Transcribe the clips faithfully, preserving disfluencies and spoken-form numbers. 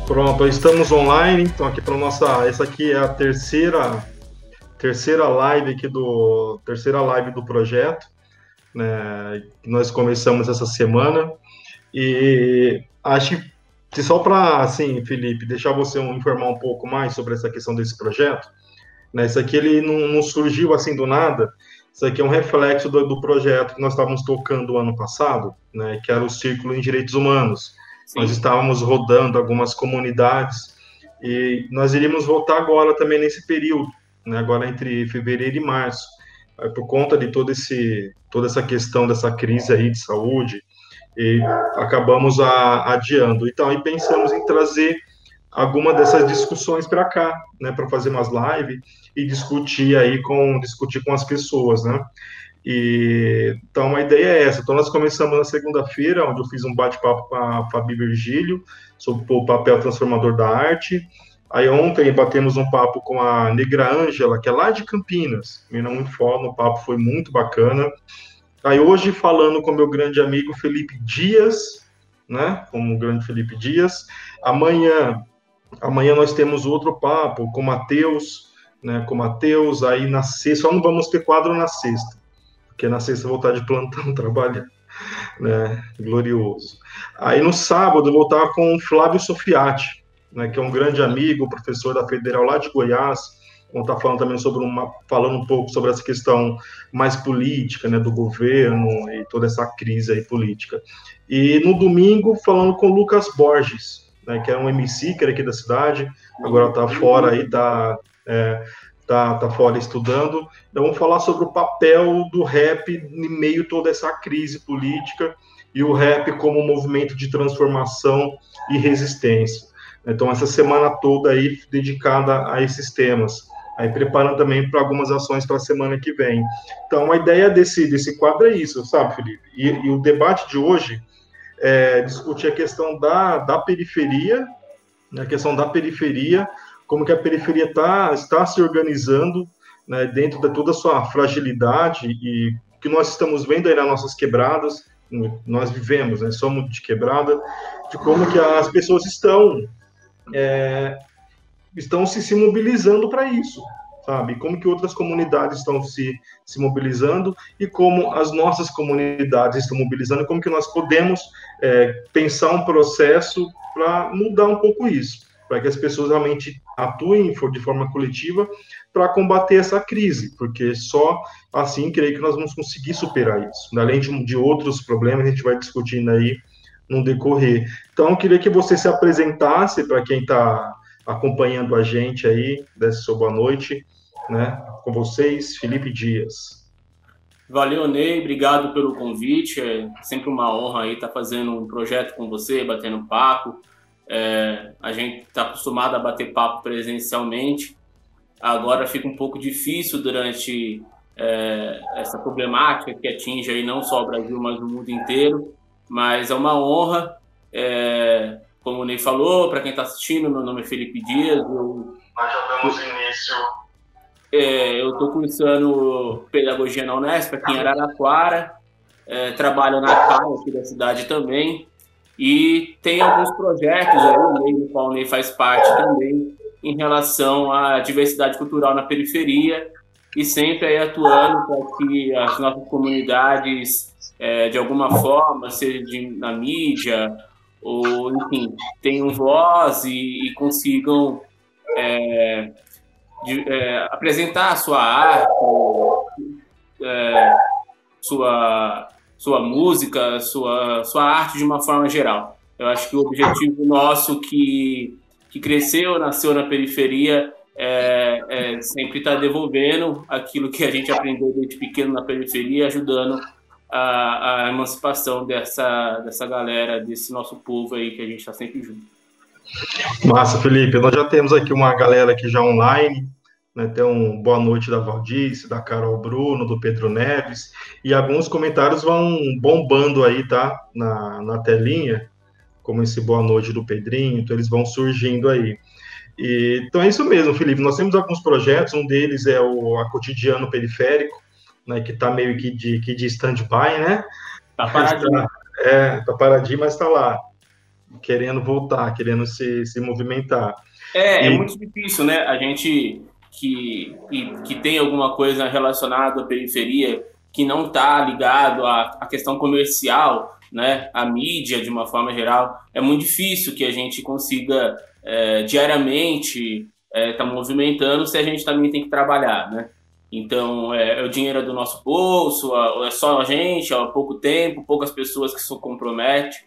Pronto, estamos online, então aqui para nossa, essa aqui é a terceira terceira live aqui do terceira live do projeto, né, que nós começamos essa semana. E acho que só para, assim, Felipe, deixar você um, informar um pouco mais sobre essa questão desse projeto, né, isso aqui ele não, não surgiu assim do nada. Isso aqui é um reflexo do, do projeto que nós estávamos tocando ano passado, né, que era o Círculo em Direitos Humanos. Sim. Nós estávamos rodando algumas comunidades e nós iríamos voltar agora também nesse período, né, agora entre fevereiro e março, por conta de todo esse, toda essa questão dessa crise aí de saúde, e acabamos a, adiando. Então, aí pensamos em trazer alguma dessas discussões para cá, né, para fazer umas lives e discutir aí com, discutir com as pessoas, né. E, então, a ideia é essa. Então, nós começamos na segunda-feira, onde eu fiz um bate-papo com a Fabi Virgílio sobre o papel transformador da arte. Aí, ontem, batemos um papo com a Negra Ângela, que é lá de Campinas, menina muito foda, o papo foi muito bacana. Aí, hoje, falando com meu grande amigo Felipe Dias, né, como o grande Felipe Dias. Amanhã, amanhã nós temos outro papo com o Matheus, né, com o Matheus, aí na sexta, só não vamos ter quadro na sexta, porque na sexta eu vou estar de plantão trabalhando, né, glorioso. Aí no sábado eu vou estar com o Flávio Sofiati, né, que é um grande amigo, professor da Federal lá de Goiás, vamos estar falando também sobre uma, falando um pouco sobre essa questão mais política, né, do governo e toda essa crise aí política. E no domingo falando com o Lucas Borges, né, que é um M C que era aqui da cidade, agora está fora aí, está... É, Tá, tá fora estudando. Então, vamos falar sobre o papel do rap em meio a toda essa crise política e o rap como um movimento de transformação e resistência. Então, essa semana toda aí dedicada a esses temas. Aí, preparando também para algumas ações para a semana que vem. Então, a ideia desse, desse quadro é isso, sabe, Felipe? E, e o debate de hoje é discutir a questão da, da periferia, né, a questão da periferia, como que a periferia tá, está se organizando, né, dentro de toda a sua fragilidade e que nós estamos vendo aí nas nossas quebradas, nós vivemos, né, somos de quebrada, de como que as pessoas estão, é, estão se, se mobilizando para isso, sabe? Como que outras comunidades estão se, se mobilizando e como as nossas comunidades estão mobilizando e como que nós podemos é, pensar um processo para mudar um pouco isso, para que as pessoas realmente atuem de forma coletiva para combater essa crise, porque só assim, creio que nós vamos conseguir superar isso. Além de, de outros problemas, a gente vai discutindo aí no decorrer. Então, eu queria que você se apresentasse para quem está acompanhando a gente aí, desse sua boa noite, né? Com vocês, Felipe Dias. Valeu, Ney, obrigado pelo convite, é sempre uma honra aí estar fazendo um projeto com você, batendo papo. É, a gente está acostumado a bater papo presencialmente, agora fica um pouco difícil durante é, essa problemática que atinge aí não só o Brasil, mas o mundo inteiro, mas é uma honra, é, como o Ney falou, para quem está assistindo, meu nome é Felipe Dias, eu, Nós já damos início. É, eu estou cursando Pedagogia na Unesp, aqui em Araraquara, é, trabalho na C A I aqui da cidade também, e tem alguns projetos aí, no qual o Ney faz parte também, em relação à diversidade cultural na periferia, e sempre aí atuando para que as nossas comunidades, é, de alguma forma, seja de, na mídia, ou, enfim, tenham voz e, e consigam é, de, é, apresentar a sua arte, é, sua... sua música, sua, sua arte de uma forma geral. Eu acho que o objetivo nosso que, que cresceu, nasceu na periferia, é, é sempre estar devolvendo aquilo que a gente aprendeu desde pequeno na periferia, ajudando a, a emancipação dessa, dessa galera, desse nosso povo aí que a gente está sempre junto. Massa, Felipe. Nós já temos aqui uma galera aqui já online, né, tem um boa noite da Valdice, da Carol Bruno, do Pedro Neves, e alguns comentários vão bombando aí, tá, na, na telinha, como esse boa noite do Pedrinho, então eles vão surgindo aí. E, então é isso mesmo, Felipe, nós temos alguns projetos, um deles é o a Cotidiano Periférico, né, que está meio que de, que de stand-by, né? Tá paradinho. Tá, é, tá paradinho, mas está lá. querendo voltar, querendo se, se movimentar. É, é E, muito difícil, né? A gente que, que, que tem alguma coisa relacionada à periferia que não está ligado à, à questão comercial, né? À mídia, de uma forma geral, é muito difícil que a gente consiga é, diariamente estar é, tá movimentando se a gente também tem que trabalhar, né? Então, é, é o dinheiro do nosso bolso, é só a gente, há pouco tempo, poucas pessoas que se comprometem,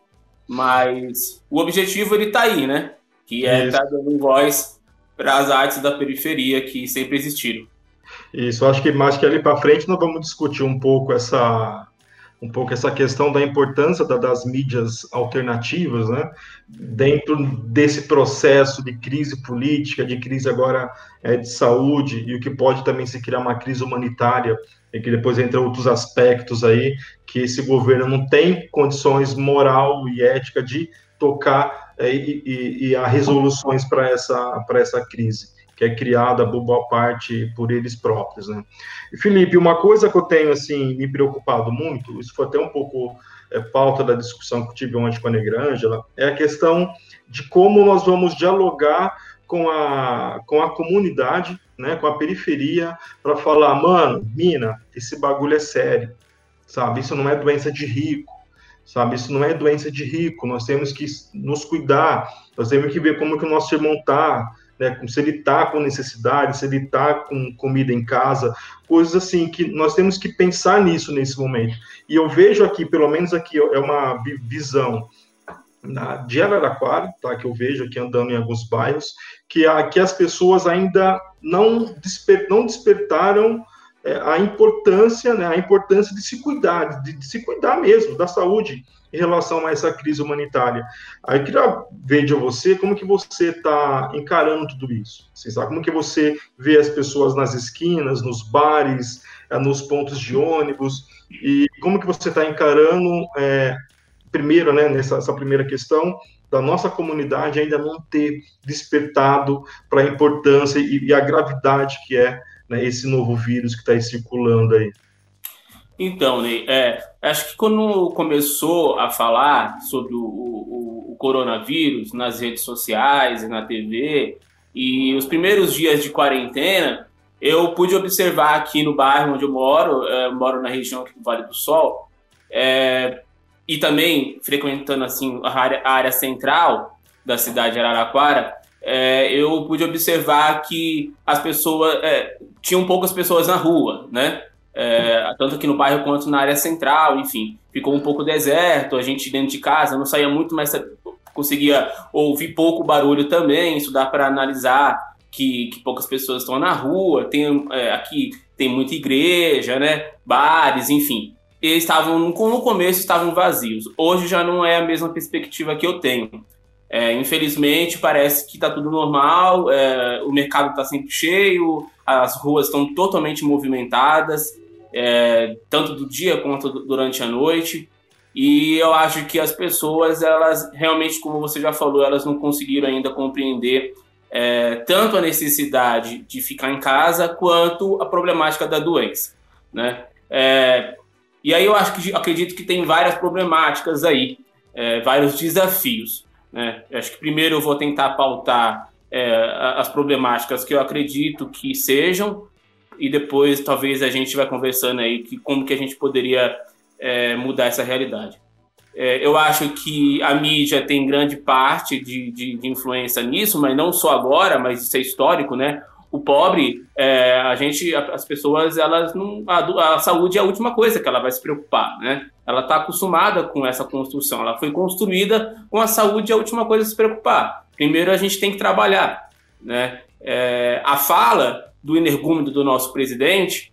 mas o objetivo ele está aí, né? Que é isso, estar dando voz para as artes da periferia que sempre existiram. isso, acho que mais que ali para frente nós vamos discutir um pouco essa um pouco essa questão da importância da, das mídias alternativas, né, dentro desse processo de crise política, de crise agora é, de saúde, e o que pode também se criar uma crise humanitária, e que depois entra outros aspectos aí, que esse governo não tem condições moral e ética de tocar é, e, e, e há resoluções para essa, para essa crise, que é criada, boa parte, por eles próprios, né? E, Felipe, uma coisa que eu tenho, assim, me preocupado muito, isso foi até um pouco é, pauta da discussão que eu tive ontem com a Negrângela, é a questão de como nós vamos dialogar com a, com a comunidade, né, com a periferia, para falar, mano, mina, esse bagulho é sério, sabe? Isso não é doença de rico, sabe? Isso não é doença de rico, nós temos que nos cuidar, nós temos que ver como que o nosso irmão tá, né, se ele está com necessidade, se ele está com comida em casa, coisas assim que nós temos que pensar nisso nesse momento. E eu vejo aqui, pelo menos aqui, é uma visão na, de Araraquara, tá, que eu vejo aqui andando em alguns bairros, que, a, que as pessoas ainda não, desper, não despertaram é, a importância, né, a importância de se cuidar, de, de se cuidar mesmo, da saúde, em relação a essa crise humanitária. Aí eu queria ver de você como que você está encarando tudo isso. Você sabe como que você vê as pessoas nas esquinas, nos bares, nos pontos de ônibus, e como que você está encarando, é, primeiro, né, nessa essa primeira questão, da nossa comunidade ainda não ter despertado para a importância e, e a gravidade que é, né, esse novo vírus que está circulando aí. Então, Ney, é, acho que quando começou a falar sobre o, o, o coronavírus nas redes sociais e na T V, e os primeiros dias de quarentena, eu pude observar aqui no bairro onde eu moro, eu moro na região aqui do Vale do Sol, é, e também frequentando assim, a, área, a área central da cidade de Araraquara, é, eu pude observar que as pessoas, é, tinham poucas pessoas na rua, né? É, tanto aqui no bairro quanto na área central, enfim, ficou um pouco deserto, a gente dentro de casa não saía muito, mas conseguia ouvir pouco barulho também, isso dá para analisar que, que poucas pessoas estão na rua, tem, é, aqui tem muita igreja, né, bares, enfim, e estavam, no começo estavam vazios, hoje já não é a mesma perspectiva que eu tenho. É, infelizmente parece que está tudo normal, é, o mercado está sempre cheio, as ruas estão totalmente movimentadas, é, tanto do dia quanto durante a noite, e eu acho que as pessoas, elas realmente, como você já falou, elas não conseguiram ainda compreender é, tanto a necessidade de ficar em casa quanto a problemática da doença, né? É, e aí eu acho que acredito que tem várias problemáticas aí, é, vários desafios. Né? Acho que primeiro eu vou tentar pautar é, as problemáticas que eu acredito que sejam, e depois talvez a gente vai conversando aí que como que a gente poderia é, mudar essa realidade. É, eu acho que a mídia tem grande parte de, de, de influência nisso, mas não só agora, mas isso é histórico, né? O pobre, é, a gente, as pessoas, elas não, a, a saúde é a última coisa que ela vai se preocupar, né? Ela está acostumada com essa construção, ela foi construída com a saúde é a última coisa a se preocupar. Primeiro a gente tem que trabalhar, né? É, a fala do energúmeno do nosso presidente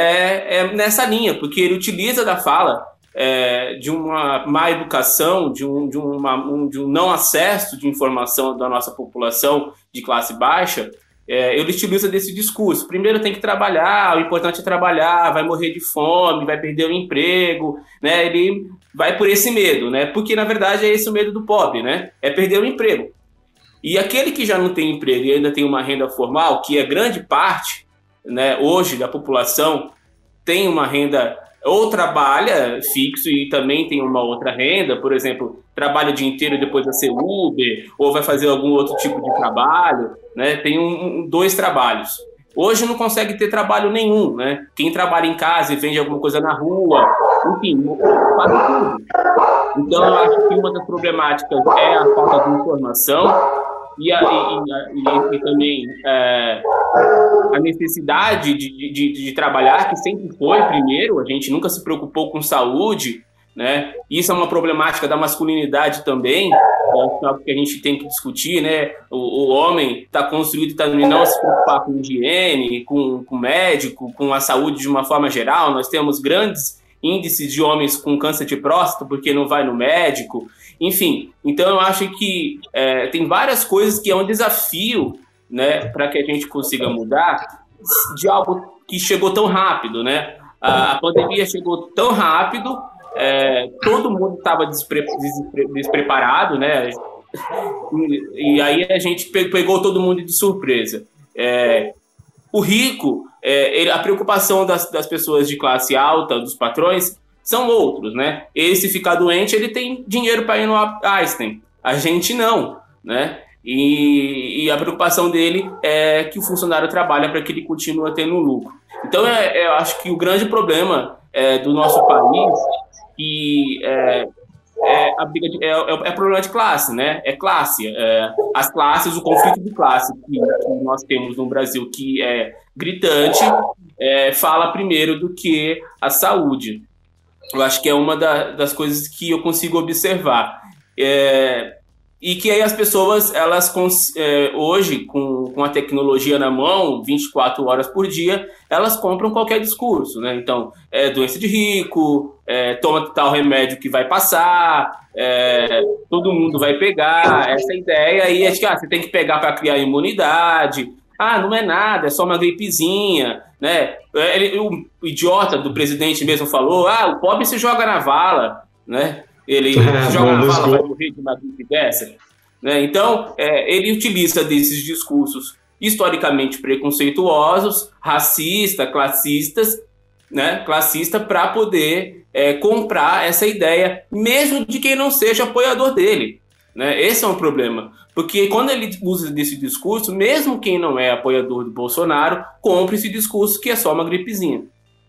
é, é nessa linha, porque ele utiliza da fala é, de uma má educação, de um, de, uma, um, de um não acesso de informação da nossa população de classe baixa. É, ele utiliza desse discurso. Primeiro tem que trabalhar, o importante é trabalhar, vai morrer de fome, vai perder o emprego, né? Ele vai por esse medo, né? Porque, na verdade, é esse o medo do pobre, né? É perder o emprego. E aquele que já não tem emprego e ainda tem uma renda formal, que é grande parte, né, hoje da população, tem uma renda ou trabalha fixo e também tem uma outra renda, por exemplo, trabalha o dia inteiro e depois vai ser Uber, ou vai fazer algum outro tipo de trabalho, né? Tem um, um, dois trabalhos. Hoje não consegue ter trabalho nenhum, né? Quem trabalha em casa e vende alguma coisa na rua, enfim, faz tudo. Então, eu acho que uma das problemáticas é a falta de informação e, a, e, e, e também é, a necessidade de, de, de trabalhar, que sempre foi primeiro, a gente nunca se preocupou com saúde, né? Isso é uma problemática da masculinidade também, é algo que a gente tem que discutir, né? O, o homem está construído também não se preocupar com higiene, com, com médico, com a saúde de uma forma geral. Nós temos grandes índices de homens com câncer de próstata porque não vai no médico, enfim. Então eu acho que é, tem várias coisas que é um desafio, né, para que a gente consiga mudar de algo que chegou tão rápido, né? A, a pandemia chegou tão rápido, é, todo mundo estava despre, despre, despreparado, né? E, e aí a gente pegou todo mundo de surpresa. É, o rico, é, ele, a preocupação das, das pessoas de classe alta, dos patrões, são outros, né? Ele, se ficar doente, ele tem dinheiro para ir no Einstein. A gente não, né? E, e a preocupação dele é que o funcionário trabalha para que ele continue tendo lucro. Então, é, é, eu acho que o grande problema é, do nosso país que é, é, a briga de, é, é, é problema de classe, né? É classe. É, as classes, o conflito de classe que, que nós temos no Brasil, que é gritante, é, fala primeiro do que a saúde. Eu acho que é uma da, das coisas que eu consigo observar. É, e que aí as pessoas, elas é, hoje, com, com a tecnologia na mão, vinte e quatro horas por dia, elas compram qualquer discurso, né? Então, é doença de rico, é, toma tal remédio que vai passar, é, todo mundo vai pegar, essa ideia aí é de que ah, você tem que pegar para criar imunidade. Ah, não é nada, é só uma gripezinha, né? Ele, o idiota do presidente mesmo falou, ah, o pobre se joga na vala, né? Ele é, joga na vala, vai morrer de uma gripe dessa. Né? Então, é, ele utiliza desses discursos historicamente preconceituosos, racistas, classistas, né? Classista, para poder é, comprar essa ideia, mesmo de quem não seja apoiador dele. Né? Esse é um problema, porque quando ele usa desse discurso, mesmo quem não é apoiador do Bolsonaro, compra esse discurso que é só uma gripezinha.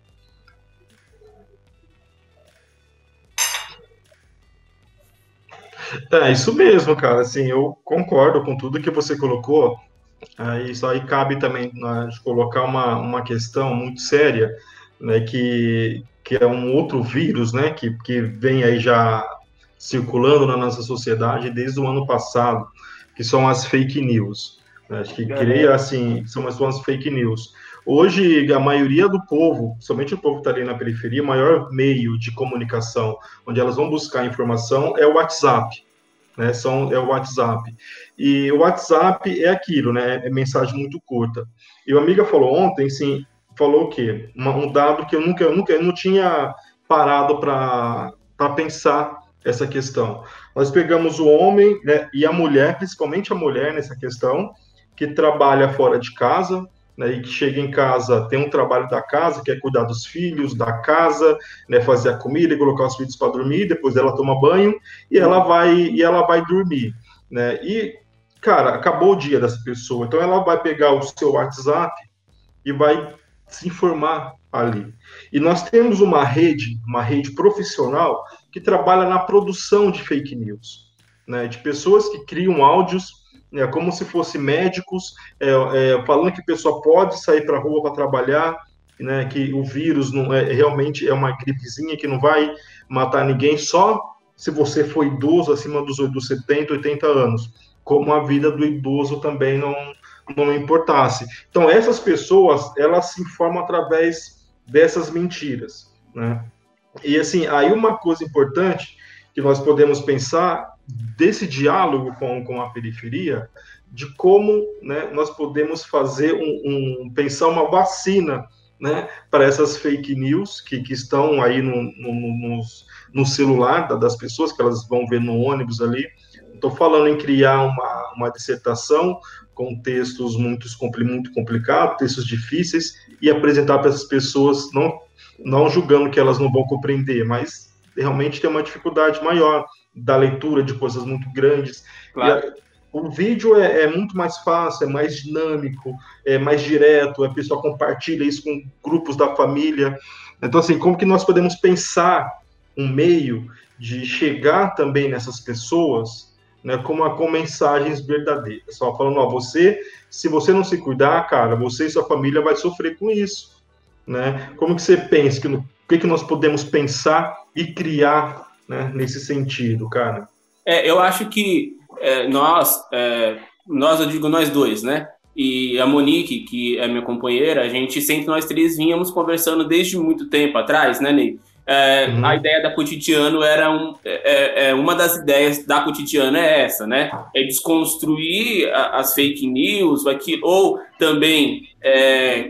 É isso mesmo, cara. Assim, eu concordo com tudo que você colocou. É, isso aí cabe também né, de colocar uma, uma questão muito séria, né, que, que é um outro vírus, né, que, que vem aí já circulando na nossa sociedade desde o ano passado, que são as fake news. Acho que cria, assim, são as, são as fake news. Hoje, a maioria do povo, somente o povo que está ali na periferia, o maior meio de comunicação, onde elas vão buscar informação, é o WhatsApp. Né, são, é o WhatsApp. E o WhatsApp é aquilo, né, é mensagem muito curta. E uma amiga falou ontem, sim, falou o quê? Uma, um dado que eu nunca, eu nunca eu não tinha parado para pensar essa questão. Nós pegamos o homem, né, e a mulher, principalmente a mulher nessa questão, que trabalha fora de casa, né, e que chega em casa, tem um trabalho da casa, que é cuidar dos filhos, da casa, né, fazer a comida e colocar os filhos para dormir, depois ela toma banho e ela vai, e ela vai dormir. Né? E, cara, acabou o dia dessa pessoa, então ela vai pegar o seu WhatsApp e vai se informar ali. E nós temos uma rede, uma rede profissional que trabalha na produção de fake news, né, de pessoas que criam áudios, né, como se fossem médicos, é, é, falando que a pessoa pode sair para a rua para trabalhar, né, que o vírus não é, realmente é uma gripezinha que não vai matar ninguém, só se você for idoso acima dos, dos setenta, oitenta anos, como a vida do idoso também não, não importasse. Então, essas pessoas, elas se informam através dessas mentiras, né? E, assim, aí uma coisa importante que nós podemos pensar desse diálogo com, com a periferia, de como, né, nós podemos fazer um, um, pensar uma vacina, né, para essas fake news que, que estão aí no, no, no, no celular das pessoas, que elas vão ver no ônibus ali. Estou falando em criar uma, uma dissertação com textos muito, muito complicados, textos difíceis, e apresentar para essas pessoas, não não julgando que elas não vão compreender, mas realmente tem uma dificuldade maior da leitura de coisas muito grandes. Claro. E a, o vídeo é, é muito mais fácil, é mais dinâmico, é mais direto, a pessoa compartilha isso com grupos da família. Então, assim, como que nós podemos pensar um meio de chegar também nessas pessoas, né, com, a, com mensagens verdadeiras? Só falando, ó, você, se você não se cuidar, cara, você e sua família vai sofrer com isso, né? Como que você pensa, que, o que, que nós podemos pensar e criar, né, nesse sentido, cara? É, eu acho que é, nós, é, nós, eu digo nós dois, né? E a Monique, que é minha companheira, a gente sempre, nós três, vínhamos conversando desde muito tempo atrás, né, Ney? É, uhum. A ideia da Cotidiano era um, é, é, uma das ideias da Cotidiano é essa, né? É desconstruir a, as fake news, aqui, ou também é,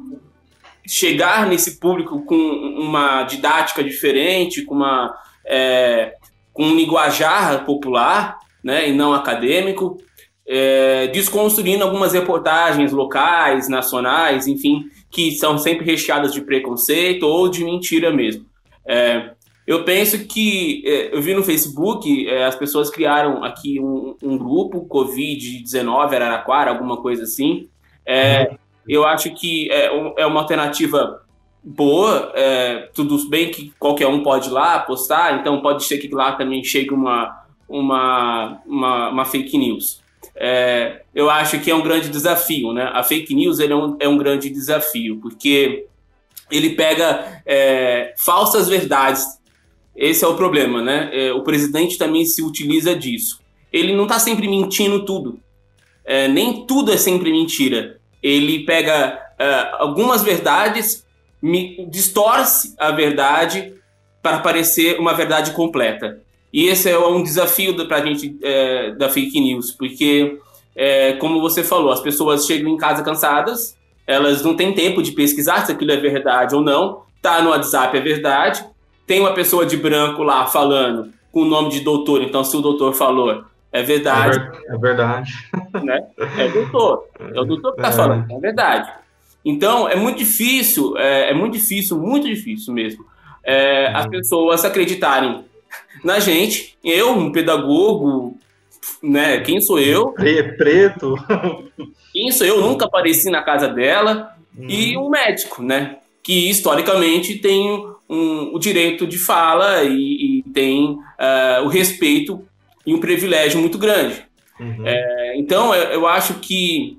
chegar nesse público com uma didática diferente, com uma é, com um linguajar popular, né, e não acadêmico, é, desconstruindo algumas reportagens locais, nacionais, enfim, que são sempre recheadas de preconceito ou de mentira mesmo. É, eu penso que, é, eu vi no Facebook, é, as pessoas criaram aqui um, um grupo, covid dezenove, Araraquara, alguma coisa assim. É, eu acho que é, é uma alternativa boa, é, tudo bem que qualquer um pode ir lá postar, então pode ser que lá também chegue uma, uma, uma, uma fake news. É, eu acho que é um grande desafio, né? A fake news ele é, um, é um grande desafio, porque ele pega é, falsas verdades. Esse é o problema, né? É, o presidente também se utiliza disso. Ele não está sempre mentindo tudo. É, nem tudo é sempre mentira. Ele pega é, algumas verdades, me distorce a verdade para parecer uma verdade completa. E esse é um desafio para a gente é, da fake news, porque, é, como você falou, as pessoas chegam em casa cansadas, elas não têm tempo de pesquisar se aquilo é verdade ou não, tá no WhatsApp, é verdade, tem uma pessoa de branco lá falando com o nome de doutor, então se o doutor falou, é verdade. É, ver, é verdade. Né? É doutor, é o doutor que está é. falando, é verdade. Então, é muito difícil, é, é muito difícil, muito difícil mesmo, é, uhum. as pessoas acreditarem na gente. Eu, um pedagogo, né? Quem sou eu? Preto. Quem sou eu? Nunca apareci na casa dela. Uhum. E um médico, né? Que historicamente tem um, o direito de fala e, e tem uh, o respeito e um privilégio muito grande. Uhum. É, então, eu, eu acho que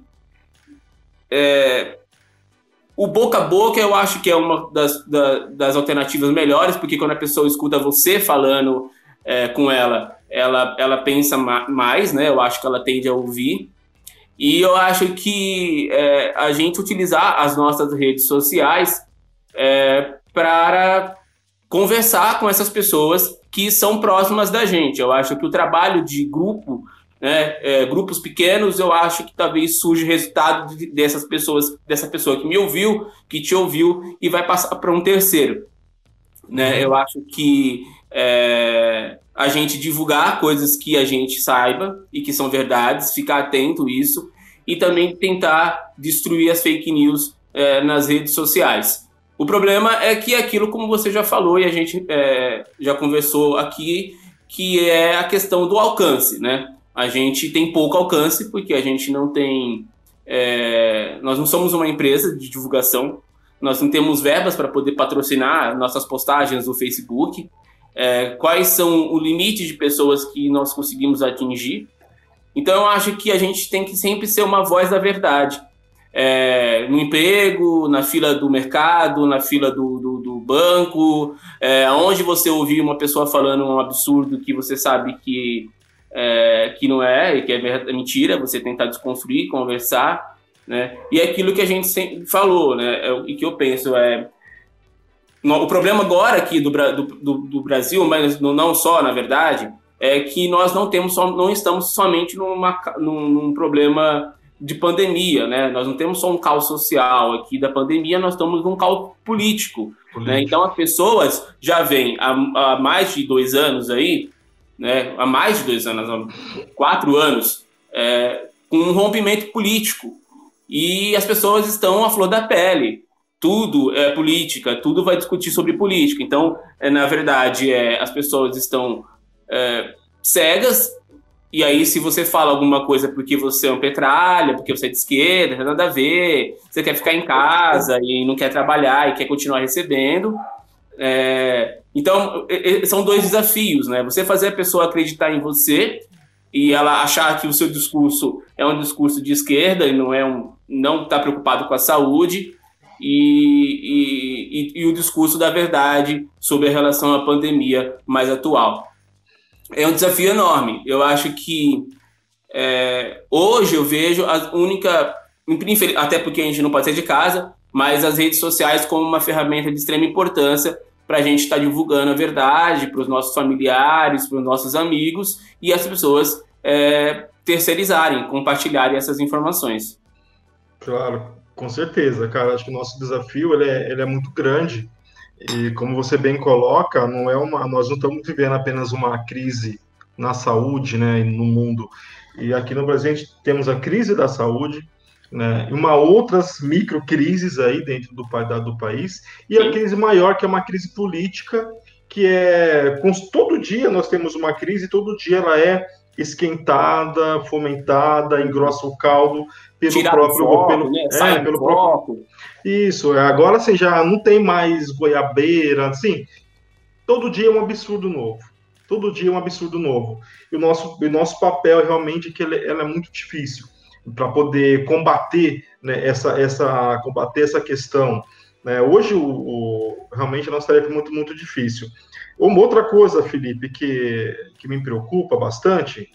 é, o boca a boca eu acho que é uma das, da, das alternativas melhores, porque quando a pessoa escuta você falando é, com ela, ela, ela pensa ma- mais, né? Eu acho que ela tende a ouvir. E eu acho que é, a gente utilizar as nossas redes sociais é, para conversar com essas pessoas que são próximas da gente. Eu acho que o trabalho de grupo, né, é, grupos pequenos, eu acho que talvez surja resultado de, dessas pessoas, dessa pessoa que me ouviu, que te ouviu e vai passar para um terceiro. Né? Eu acho que é, a gente divulgar coisas que a gente saiba e que são verdades, ficar atento a isso e também tentar destruir as fake news é, nas redes sociais. O problema é que aquilo, como você já falou e a gente é, já conversou aqui, que é a questão do alcance, né? A gente tem pouco alcance porque a gente não tem... É, nós não somos uma empresa de divulgação, nós não temos verbas para poder patrocinar nossas postagens no Facebook. É, quais são o limite de pessoas que nós conseguimos atingir? Então eu acho que a gente tem que sempre ser uma voz da verdade. É, no emprego, na fila do mercado, na fila do, do, do banco, é, onde você ouvir uma pessoa falando um absurdo que você sabe que, é, que não é, e que é mentira, você tentar desconstruir, conversar, né? E é aquilo que a gente sempre falou, né? E que eu penso é... O problema agora aqui do, do, do Brasil, mas não só, na verdade, é que nós não, temos só, não estamos somente numa, num, num problema de pandemia, né? Nós não temos só um caos social aqui da pandemia, nós estamos num caos político, político. Né? Então as pessoas já vêm há, há mais de dois anos aí, né? Há mais de dois anos, há quatro anos, é, com um rompimento político. E as pessoas estão à flor da pele. tudo é política, tudo vai discutir sobre política. Então, é, na verdade, é, as pessoas estão é, cegas, e aí se você fala alguma coisa porque você é um petralha, porque você é de esquerda, não tem nada a ver, você quer ficar em casa e não quer trabalhar e quer continuar recebendo. É, então, são dois desafios, né? Você fazer a pessoa acreditar em você e ela achar que o seu discurso é um discurso de esquerda e não é um, não está preocupado com a saúde, e, e, e o discurso da verdade sobre a relação à pandemia mais atual. É um desafio enorme. Eu acho que é, hoje eu vejo a única, até porque a gente não pode sair de casa, mas as redes sociais como uma ferramenta de extrema importância para a gente estar tá divulgando a verdade para os nossos familiares, para os nossos amigos, e as pessoas é, terceirizarem, compartilharem essas informações. Claro, com certeza, cara. Acho que o nosso desafio ele é, ele é muito grande. E como você bem coloca, não é uma, nós não estamos vivendo apenas uma crise na saúde, né, no mundo. E aqui no Brasil a gente temos a crise da saúde, né, e uma outras microcrises aí dentro do, do país, e a crise maior, que é uma crise política, que é, todo dia nós temos uma crise, todo dia ela é esquentada, fomentada, engrossa o caldo pelo Tirar próprio foco, pelo, né? é, Sai pelo foco. próprio isso, agora assim, já não tem mais goiabeira, assim, todo dia é um absurdo novo, todo dia é um absurdo novo, e o nosso, o nosso papel realmente é que ele, ela é muito difícil, para poder combater, né, essa, essa, combater essa questão, né? Hoje, o, o, realmente, a nossa tarefa é muito, muito difícil. Uma outra coisa, Felipe, que, que me preocupa bastante,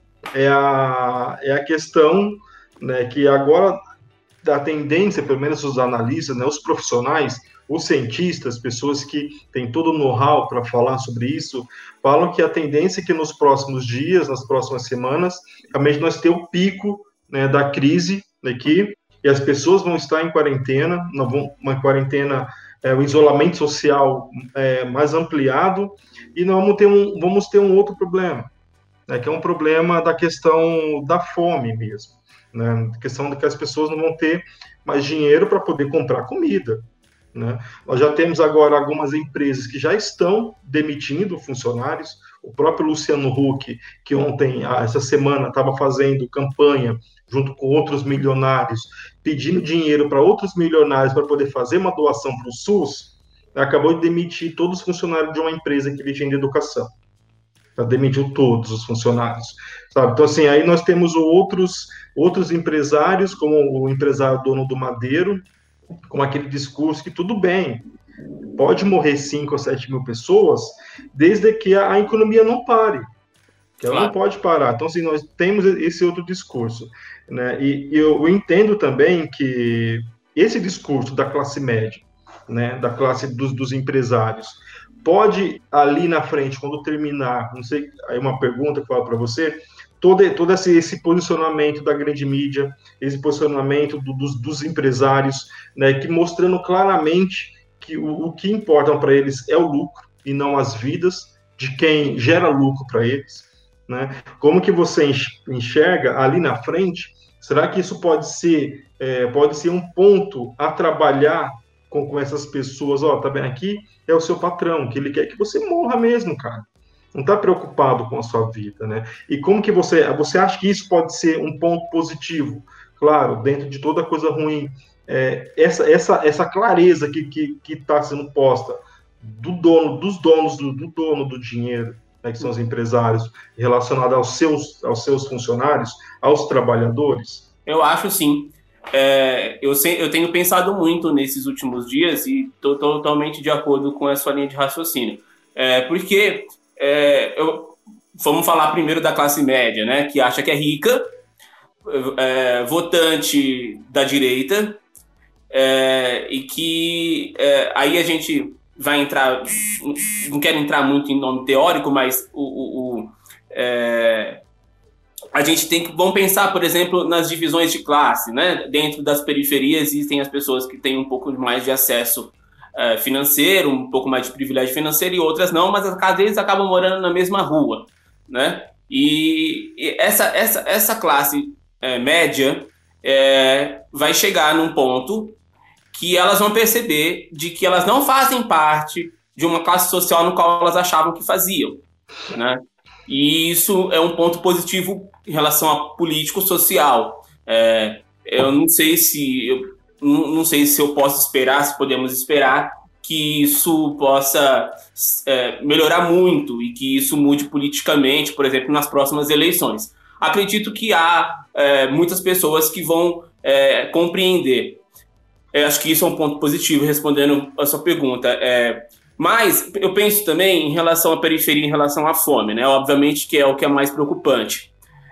é a, é a questão, né, que agora a tendência, pelo menos os analistas, né, os profissionais, os cientistas, pessoas que têm todo o know-how para falar sobre isso, falam que a tendência é que nos próximos dias, nas próximas semanas, realmente nós temos o pico, né, da crise aqui, e as pessoas vão estar em quarentena, uma quarentena, é, o isolamento social é, mais ampliado, e nós vamos ter um, vamos ter um outro problema, né, que é um problema da questão da fome mesmo, né, a questão de que as pessoas não vão ter mais dinheiro para poder comprar comida, né? Nós já temos agora algumas empresas que já estão demitindo funcionários. O próprio Luciano Huck, que ontem, essa semana, estava fazendo campanha junto com outros milionários, pedindo dinheiro para outros milionários para poder fazer uma doação para o SUS, acabou de demitir todos os funcionários de uma empresa que ele tinha de educação. Já demitiu todos os funcionários, sabe? Então, assim, aí nós temos outros, outros empresários, como o empresário dono do Madeiro, com aquele discurso que tudo bem, pode morrer cinco ou sete mil pessoas, desde que a, a economia não pare, que ela claro. Não pode parar. Então, assim, nós temos esse outro discurso, né? E, e eu entendo também que esse discurso da classe média, né, da classe dos, dos empresários, pode ali na frente, quando terminar, não sei, aí uma pergunta que eu falo para você, todo, todo esse, esse posicionamento da grande mídia, esse posicionamento do, dos, dos empresários, né, que mostrando claramente que o, o que importa para eles é o lucro e não as vidas de quem gera lucro para eles, né? Como que você enxerga ali na frente? Será que isso pode ser, é, pode ser um ponto a trabalhar com, com essas pessoas? Ó, tá bem, aqui é o seu patrão, que ele quer que você morra mesmo, cara. Não está preocupado com a sua vida, né? E como que você, você acha que isso pode ser um ponto positivo? Claro, dentro de toda coisa ruim, é, essa, essa, essa clareza que que que está sendo posta do dono, dos donos do, do dono do dinheiro, né, que são os empresários, relacionado aos seus, aos seus funcionários, aos trabalhadores? Eu acho sim. É, eu, sei, eu tenho pensado muito nesses últimos dias e estou totalmente de acordo com a sua linha de raciocínio. É, porque é, eu, vamos falar primeiro da classe média, né, que acha que é rica, é, votante da direita, é, e que é, aí a gente vai entrar, não quero entrar muito em nome teórico, mas o, o, o é, a gente tem que, vamos pensar, por exemplo, nas divisões de classe, né? Dentro das periferias existem as pessoas que têm um pouco mais de acesso uh, financeiro, um pouco mais de privilégio financeiro, e outras não, mas às vezes acabam morando na mesma rua, né? E, e essa, essa, essa classe é, média é, vai chegar num ponto que elas vão perceber de que elas não fazem parte de uma classe social no qual elas achavam que faziam, né? E isso é um ponto positivo em relação a político-social. É, eu não sei se eu não, não sei se eu posso esperar, se podemos esperar que isso possa é, melhorar muito e que isso mude politicamente, por exemplo, nas próximas eleições. Acredito que há é, muitas pessoas que vão é, compreender. É, acho que isso é um ponto positivo, respondendo a sua pergunta. É, mas eu penso também em relação à periferia, em relação à fome, né? Obviamente que é o que é mais preocupante.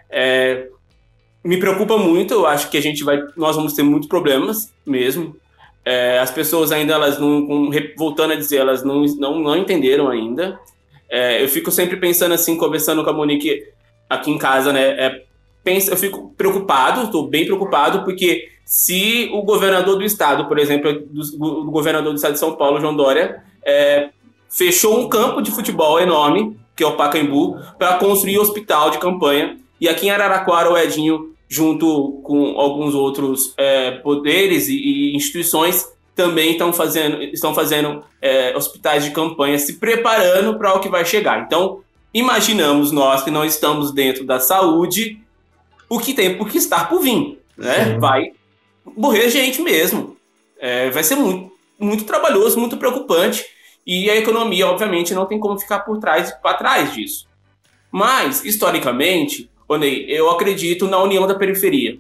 É, me preocupa muito, eu acho que a gente vai, nós vamos ter muitos problemas mesmo. É, as pessoas ainda, elas não, voltando a dizer, elas não, não, não entenderam ainda. É, eu fico sempre pensando assim, conversando com a Monique aqui em casa, né? É, penso, eu fico preocupado, estou bem preocupado, porque se o governador do estado, por exemplo, do, do governador do estado de São Paulo, João Dória, é, fechou um campo de futebol enorme, que é o Pacaembu, para construir um hospital de campanha, e aqui em Araraquara, o Edinho, junto com alguns outros é, poderes e, e instituições, também estão fazendo, estão fazendo é, hospitais de campanha, se preparando para o que vai chegar. Então, imaginamos nós que não estamos dentro da saúde, o que tem por que estar por vir, né? Vai morrer gente mesmo. É, vai ser muito, muito trabalhoso, muito preocupante, e a economia, obviamente, não tem como ficar por trás, para trás disso. Mas, historicamente, Ney, eu acredito na união da periferia,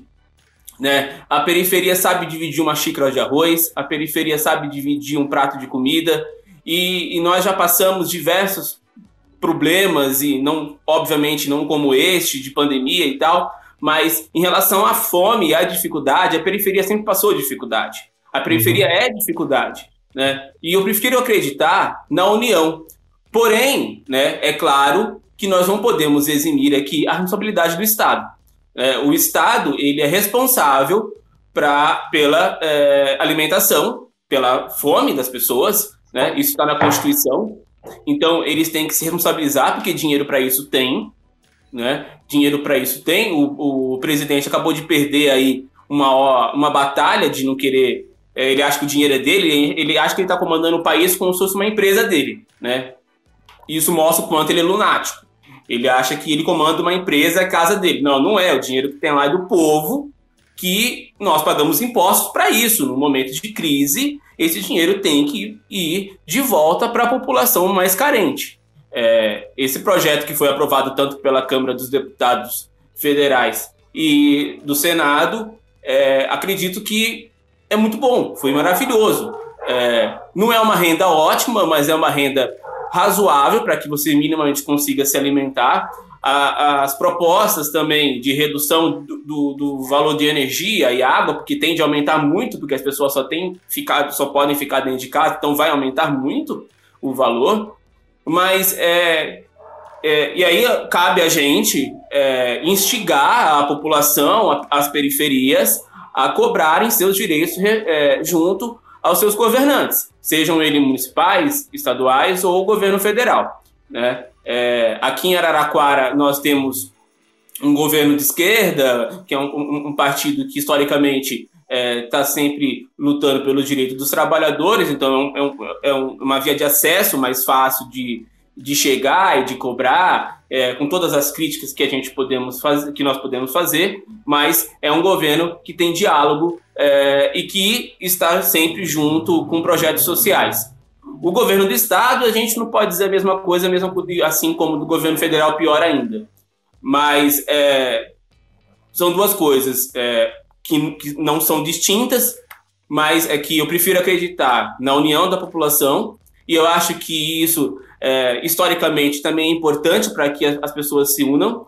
né? A periferia sabe dividir uma xícara de arroz, a periferia sabe dividir um prato de comida, e, e nós já passamos diversos problemas, e não, obviamente não como este, de pandemia e tal, mas em relação à fome e à dificuldade, a periferia sempre passou dificuldade. A periferia uhum. é dificuldade, né? E eu prefiro acreditar na união. Porém, né, é claro que nós não podemos eximir aqui a responsabilidade do Estado. É, o Estado, ele é responsável pra, pela é, alimentação, pela fome das pessoas, né? Isso está na Constituição. Então, eles têm que se responsabilizar, porque dinheiro para isso tem, né? Dinheiro para isso tem. O, o presidente acabou de perder aí uma, uma batalha de não querer... É, ele acha que o dinheiro é dele, ele acha que ele está comandando o país como se fosse uma empresa dele, né? Isso mostra o quanto ele é lunático. Ele acha que ele comanda uma empresa, a casa dele. Não, não é. O dinheiro que tem lá é do povo, que nós pagamos impostos para isso. No momento de crise, esse dinheiro tem que ir de volta para a população mais carente. É, esse projeto que foi aprovado tanto pela Câmara dos Deputados Federais e do Senado, é, acredito que é muito bom, foi maravilhoso. É, não é uma renda ótima, mas é uma renda razoável para que você minimamente consiga se alimentar. A, as propostas também de redução do, do, do valor de energia e água, porque tende a aumentar muito, porque as pessoas só, têm ficado, só podem ficar dentro de casa, então vai aumentar muito o valor. Mas, é, é, e aí cabe a gente é, instigar a população, a, as periferias, a cobrarem seus direitos é, junto aos seus governantes, sejam eles municipais, estaduais ou o governo federal, né? É, aqui em Araraquara nós temos um governo de esquerda, que é um, um, um partido que historicamente está é, sempre lutando pelo direito dos trabalhadores, então é, um, é um, uma via de acesso mais fácil de, de chegar e de cobrar, é, com todas as críticas que a gente podemos fazer, que nós podemos fazer, mas é um governo que tem diálogo é, e que está sempre junto com projetos sociais. O governo do estado, a gente não pode dizer a mesma coisa, mesmo assim como do governo federal, pior ainda. Mas é, são duas coisas é, que, que não são distintas, mas é que eu prefiro acreditar na união da população, e eu acho que isso, é, historicamente, também é importante para que as pessoas se unam.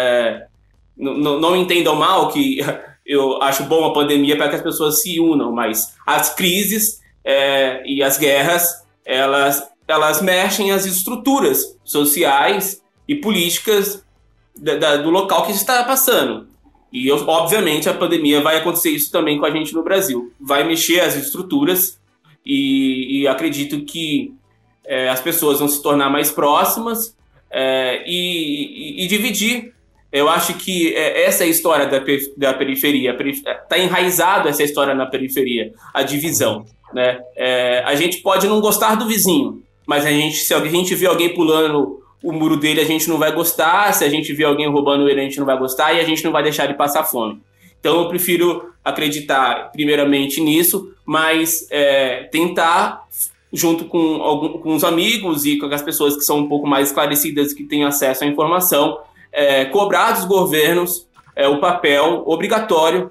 É, não, não entendam mal que eu acho bom a pandemia para que as pessoas se unam, mas as crises é, e as guerras, elas, elas mexem as estruturas sociais e políticas da, da, do local que está passando. E, eu, obviamente, a pandemia vai acontecer isso também com a gente no Brasil. Vai mexer as estruturas e, e acredito que é, as pessoas vão se tornar mais próximas é, e, e, e dividir Eu acho que é, essa é a história da, da periferia. Está enraizado essa história na periferia, a divisão. Né? É, a gente pode não gostar do vizinho, mas a gente, se a gente vê alguém pulando o muro dele, a gente não vai gostar. Se a gente vê alguém roubando ele, a gente não vai gostar e a gente não vai deixar ele passar fome. Então eu prefiro acreditar primeiramente nisso, mas é, tentar, junto com, algum, com os amigos e com as pessoas que são um pouco mais esclarecidas, que têm acesso à informação, É, cobrar dos governos é, o papel obrigatório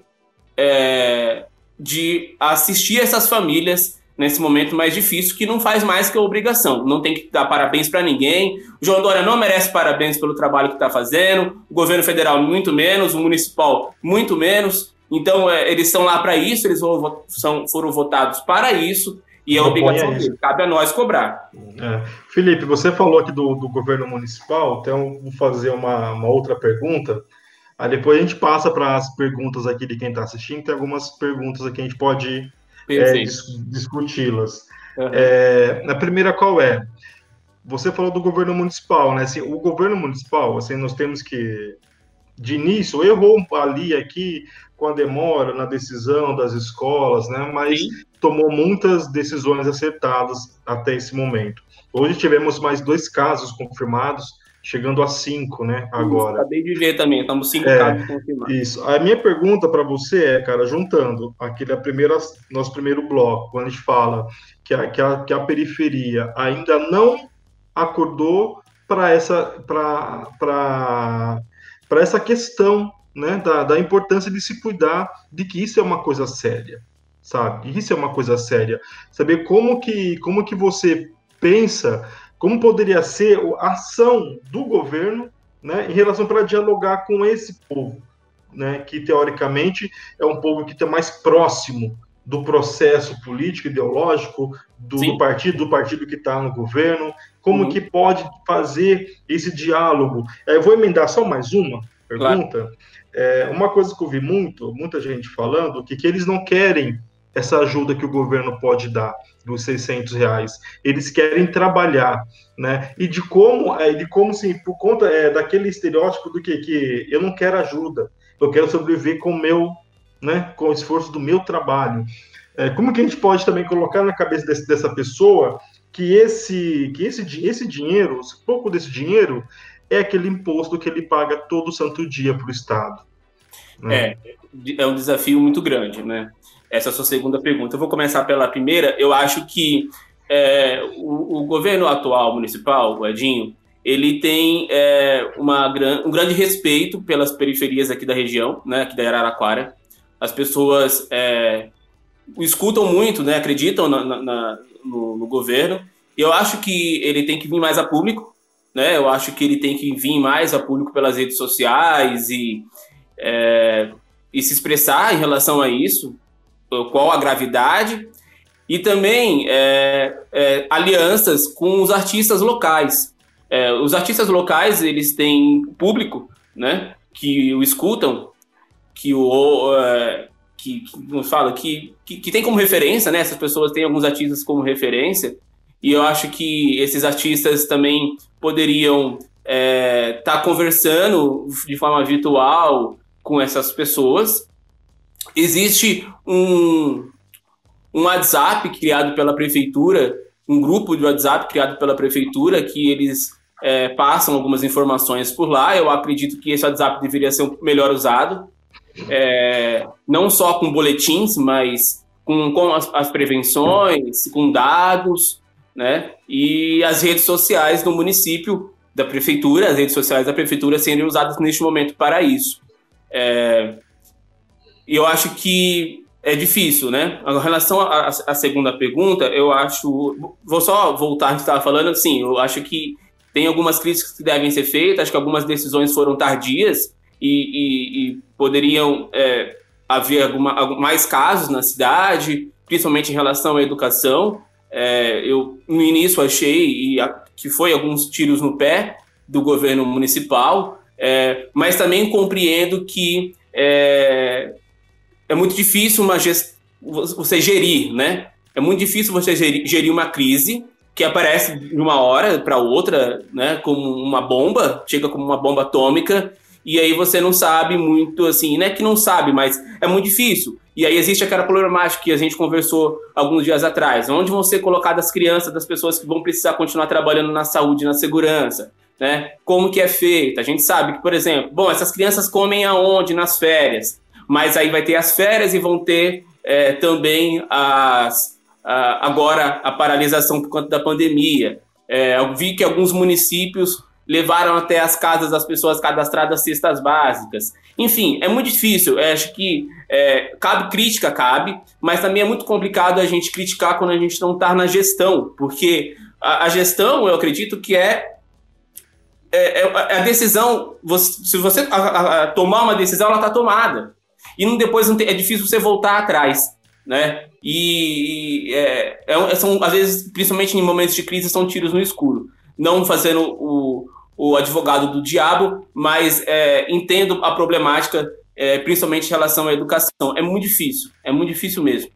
é, de assistir essas famílias nesse momento mais difícil, que não faz mais que a obrigação. Não tem que dar parabéns para ninguém. O João Dória não merece parabéns pelo trabalho que está fazendo, o governo federal muito menos, o municipal muito menos. Então, é, eles estão lá para isso, eles vão, são, foram votados para isso, e é obrigação dele. Cabe a nós cobrar. É. Felipe, você falou aqui do, do governo municipal, então vou fazer uma, uma outra pergunta. Aí depois a gente passa para as perguntas aqui de quem está assistindo. Tem algumas perguntas aqui que a gente pode é, dis, discuti-las. Uhum. É, a primeira qual é? Você falou do governo municipal, né? Assim, o governo municipal, assim, nós temos que, de início, errou ali aqui com a demora na decisão das escolas, né? Mas Sim. tomou muitas decisões acertadas até esse momento. Hoje tivemos mais dois casos confirmados, chegando a cinco, né? Agora. Isso, acabei de ver também, estamos cinco é, casos confirmados. Isso. A minha pergunta para você é, cara, juntando aquele a primeira, nosso primeiro bloco, quando a gente fala que a, que a, que a periferia ainda não acordou para essa, para, para, para essa questão, né, da, da importância de se cuidar, de que isso é uma coisa séria, sabe? Isso é uma coisa séria. Saber como que, como que você pensa, como poderia ser a ação do governo, né, em relação para dialogar com esse povo, né, que teoricamente é um povo que está mais próximo do processo político, ideológico, do, do partido, do partido que está no governo, como uhum. que pode fazer esse diálogo. Eu vou emendar só mais uma pergunta. Claro. É, uma coisa que eu vi muito, muita gente falando, que, que eles não querem essa ajuda que o governo pode dar, dos seiscentos reais. Eles querem trabalhar, né? E de como, é, de como sim, por conta é, daquele estereótipo do que, que eu não quero ajuda, eu quero sobreviver com o meu, né, com o esforço do meu trabalho. É, como que a gente pode também colocar na cabeça desse, dessa pessoa que esse, que esse, esse dinheiro, pouco desse dinheiro, é aquele imposto que ele paga todo santo dia para o Estado? Né? É, é um desafio muito grande, né? Essa é a sua segunda pergunta. Eu vou começar pela primeira. Eu acho que é, o, o governo atual municipal, o Edinho, ele tem é, uma, um grande respeito pelas periferias aqui da região, né, aqui da Araraquara. As pessoas é, o escutam muito, né, acreditam na, na, no, no governo. E eu acho que ele tem que vir mais a público, né? Eu acho que ele tem que vir mais a público pelas redes sociais e, é, e se expressar em relação a isso, qual a gravidade, e também é, é, alianças com os artistas locais. É, os artistas locais, eles têm público, né, que o escutam, que o é, que, que, como fala, que, que, que tem como referência, né? Essas pessoas têm alguns artistas como referência, e eu acho que esses artistas também poderiam estar é, tá conversando de forma virtual com essas pessoas. Existe um, um WhatsApp criado pela prefeitura, um grupo de WhatsApp criado pela prefeitura, que eles é, passam algumas informações por lá. Eu acredito que esse WhatsApp deveria ser melhor usado, é, não só com boletins, mas com, com as, as prevenções, com dados, né? E as redes sociais do município, da prefeitura, as redes sociais da prefeitura serem usadas neste momento para isso. É, E eu acho que é difícil, né? Em relação à, à segunda pergunta, eu acho... Vou só voltar ao que você estava falando. Sim, eu acho que tem algumas críticas que devem ser feitas. Acho que algumas decisões foram tardias e, e, e poderiam é, haver alguma, mais casos na cidade, principalmente em relação à educação. É, eu, no início, achei e a, que foi alguns tiros no pé do governo municipal, é, mas também compreendo que... É, É muito difícil uma gest... você gerir, né? É muito difícil você gerir uma crise que aparece de uma hora para outra, né? Como uma bomba, chega como uma bomba atômica, e aí você não sabe muito, assim, não é que não sabe, mas é muito difícil. E aí existe aquela problemática que a gente conversou alguns dias atrás, onde vão ser colocadas as crianças das pessoas que vão precisar continuar trabalhando na saúde e na segurança, né? Como que é feito? A gente sabe que, por exemplo, bom, essas crianças comem aonde? Nas férias. Mas aí vai ter as férias e vão ter é, também as, a, agora a paralisação por conta da pandemia. É, eu vi que alguns municípios levaram até as casas das pessoas cadastradas cestas básicas. Enfim, é muito difícil. Eu acho que é, cabe crítica, cabe, mas também é muito complicado a gente criticar quando a gente não está na gestão, porque a, a gestão, eu acredito que é, é, é a decisão, você, se você a, a, tomar uma decisão, ela está tomada. E não, depois não tem, é difícil você voltar atrás, né? E, e é, é, são, às vezes, principalmente em momentos de crise, são tiros no escuro. Não fazendo o, o advogado do diabo, mas é, entendo a problemática, é, principalmente em relação à educação. É muito difícil, é muito difícil mesmo.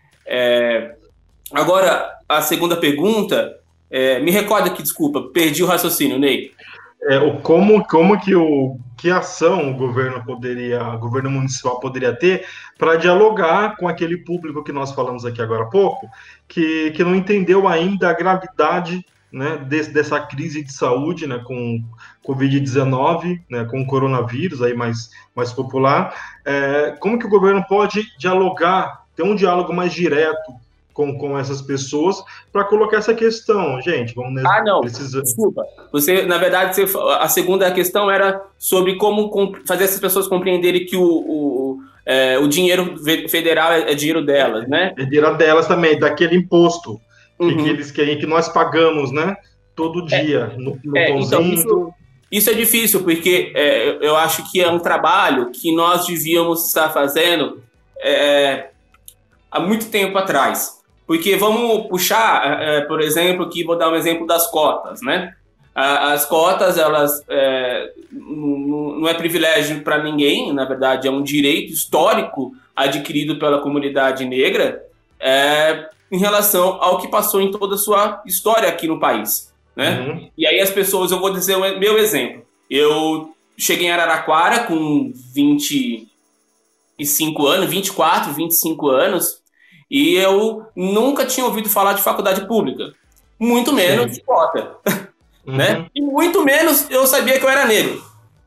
É, agora, a segunda pergunta, é, me recorda que, desculpa, perdi o raciocínio, Ney. É, o como, como que, o, que ação o governo poderia, o governo municipal poderia ter para dialogar com aquele público que nós falamos aqui agora há pouco, que, que não entendeu ainda a gravidade, né, desse, dessa crise de saúde, né, com covid dezenove, né, com o coronavírus aí mais, mais popular. É, como que o governo pode dialogar, ter um diálogo mais direto Com, com essas pessoas, para colocar essa questão, gente, vamos... Ah, não, precisa... desculpa, você, na verdade, você, a segunda questão era sobre como fazer essas pessoas compreenderem que o, o, é, o dinheiro federal é, é dinheiro delas, né? É dinheiro delas também, daquele imposto uhum. que, eles, que, que nós pagamos, né, todo dia, é, no, no é, pãozinho. Então, isso, isso é difícil, porque é, eu acho que é um trabalho que nós devíamos estar fazendo é, há muito tempo atrás. Porque vamos puxar, é, por exemplo, aqui vou dar um exemplo das cotas, né? As cotas, elas é, não é privilégio para ninguém, na verdade é um direito histórico adquirido pela comunidade negra é, em relação ao que passou em toda a sua história aqui no país, né? Uhum. E aí as pessoas, eu vou dizer o meu exemplo. Eu cheguei em Araraquara com vinte e cinco anos, vinte e quatro, vinte e cinco anos, e eu nunca tinha ouvido falar de faculdade pública, muito menos Sim. de cota, uhum. né? E muito menos eu sabia que eu era negro.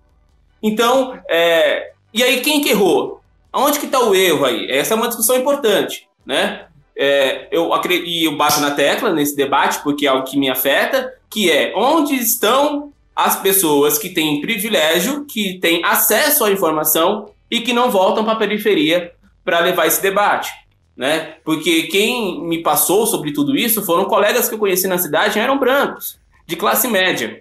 Então, é... e aí quem que errou? Aonde que está o erro aí? Essa é uma discussão importante, né? É, eu, e eu bato na tecla nesse debate, porque é algo que me afeta, que é onde estão as pessoas que têm privilégio, que têm acesso à informação e que não voltam para a periferia para levar esse debate. Né? Porque quem me passou sobre tudo isso foram colegas que eu conheci na cidade, eram brancos, de classe média.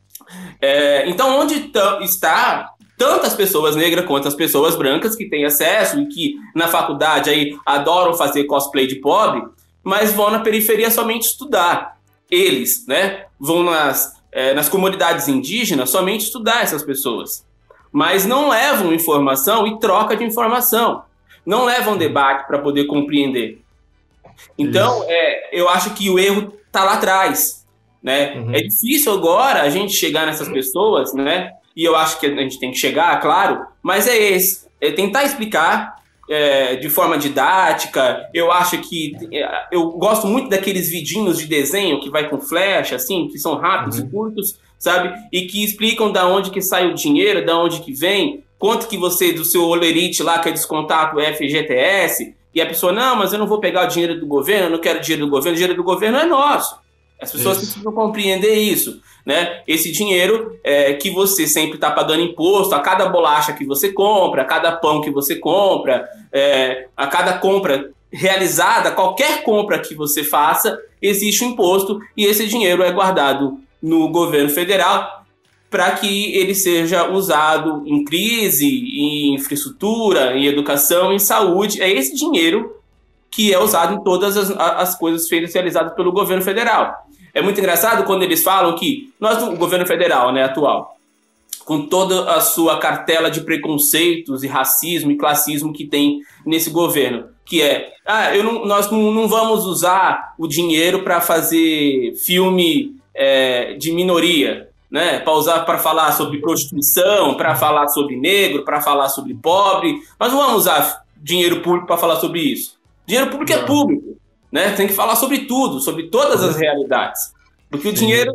É, então, onde t- está tantas pessoas negras quanto as pessoas brancas que têm acesso e que na faculdade aí adoram fazer cosplay de pobre, mas vão na periferia somente estudar. Eles, né, vão nas, é, nas comunidades indígenas somente estudar essas pessoas, mas não levam informação e troca de informação. Não levam debate para poder compreender. Então, é, eu acho que o erro está lá atrás. Né? Uhum. É difícil agora a gente chegar nessas pessoas, né? E eu acho que a gente tem que chegar, claro, mas é esse, é tentar explicar é, de forma didática. Eu acho que... Eu gosto muito daqueles vidinhos de desenho que vai com flecha, assim, que são rápidos uhum. e curtos, sabe? E que explicam da onde que sai o dinheiro, da onde que vem... Quanto que você, do seu olerite lá, quer descontar com o F G T S, e a pessoa, não, mas eu não vou pegar o dinheiro do governo, eu não quero dinheiro do governo, o dinheiro do governo é nosso. As pessoas isso. precisam compreender isso, né? Esse dinheiro é, que você sempre está pagando imposto, a cada bolacha que você compra, a cada pão que você compra, é, a cada compra realizada, qualquer compra que você faça, existe um imposto, e esse dinheiro é guardado no governo federal, para que ele seja usado em crise, em infraestrutura, em educação, em saúde. É esse dinheiro que é usado em todas as, as coisas feitas realizadas pelo governo federal. É muito engraçado quando eles falam que nós, o governo federal, né, atual, com toda a sua cartela de preconceitos e racismo e classismo que tem nesse governo, que é, ah, eu não, nós não, não vamos usar o dinheiro para fazer filme é, de minoria. né, para usar para falar sobre prostituição, para falar sobre negro, para falar sobre pobre, mas não vamos usar dinheiro público para falar sobre isso. Dinheiro público não. é público, né? Tem que falar sobre tudo, sobre todas as realidades. Porque Sim. o dinheiro,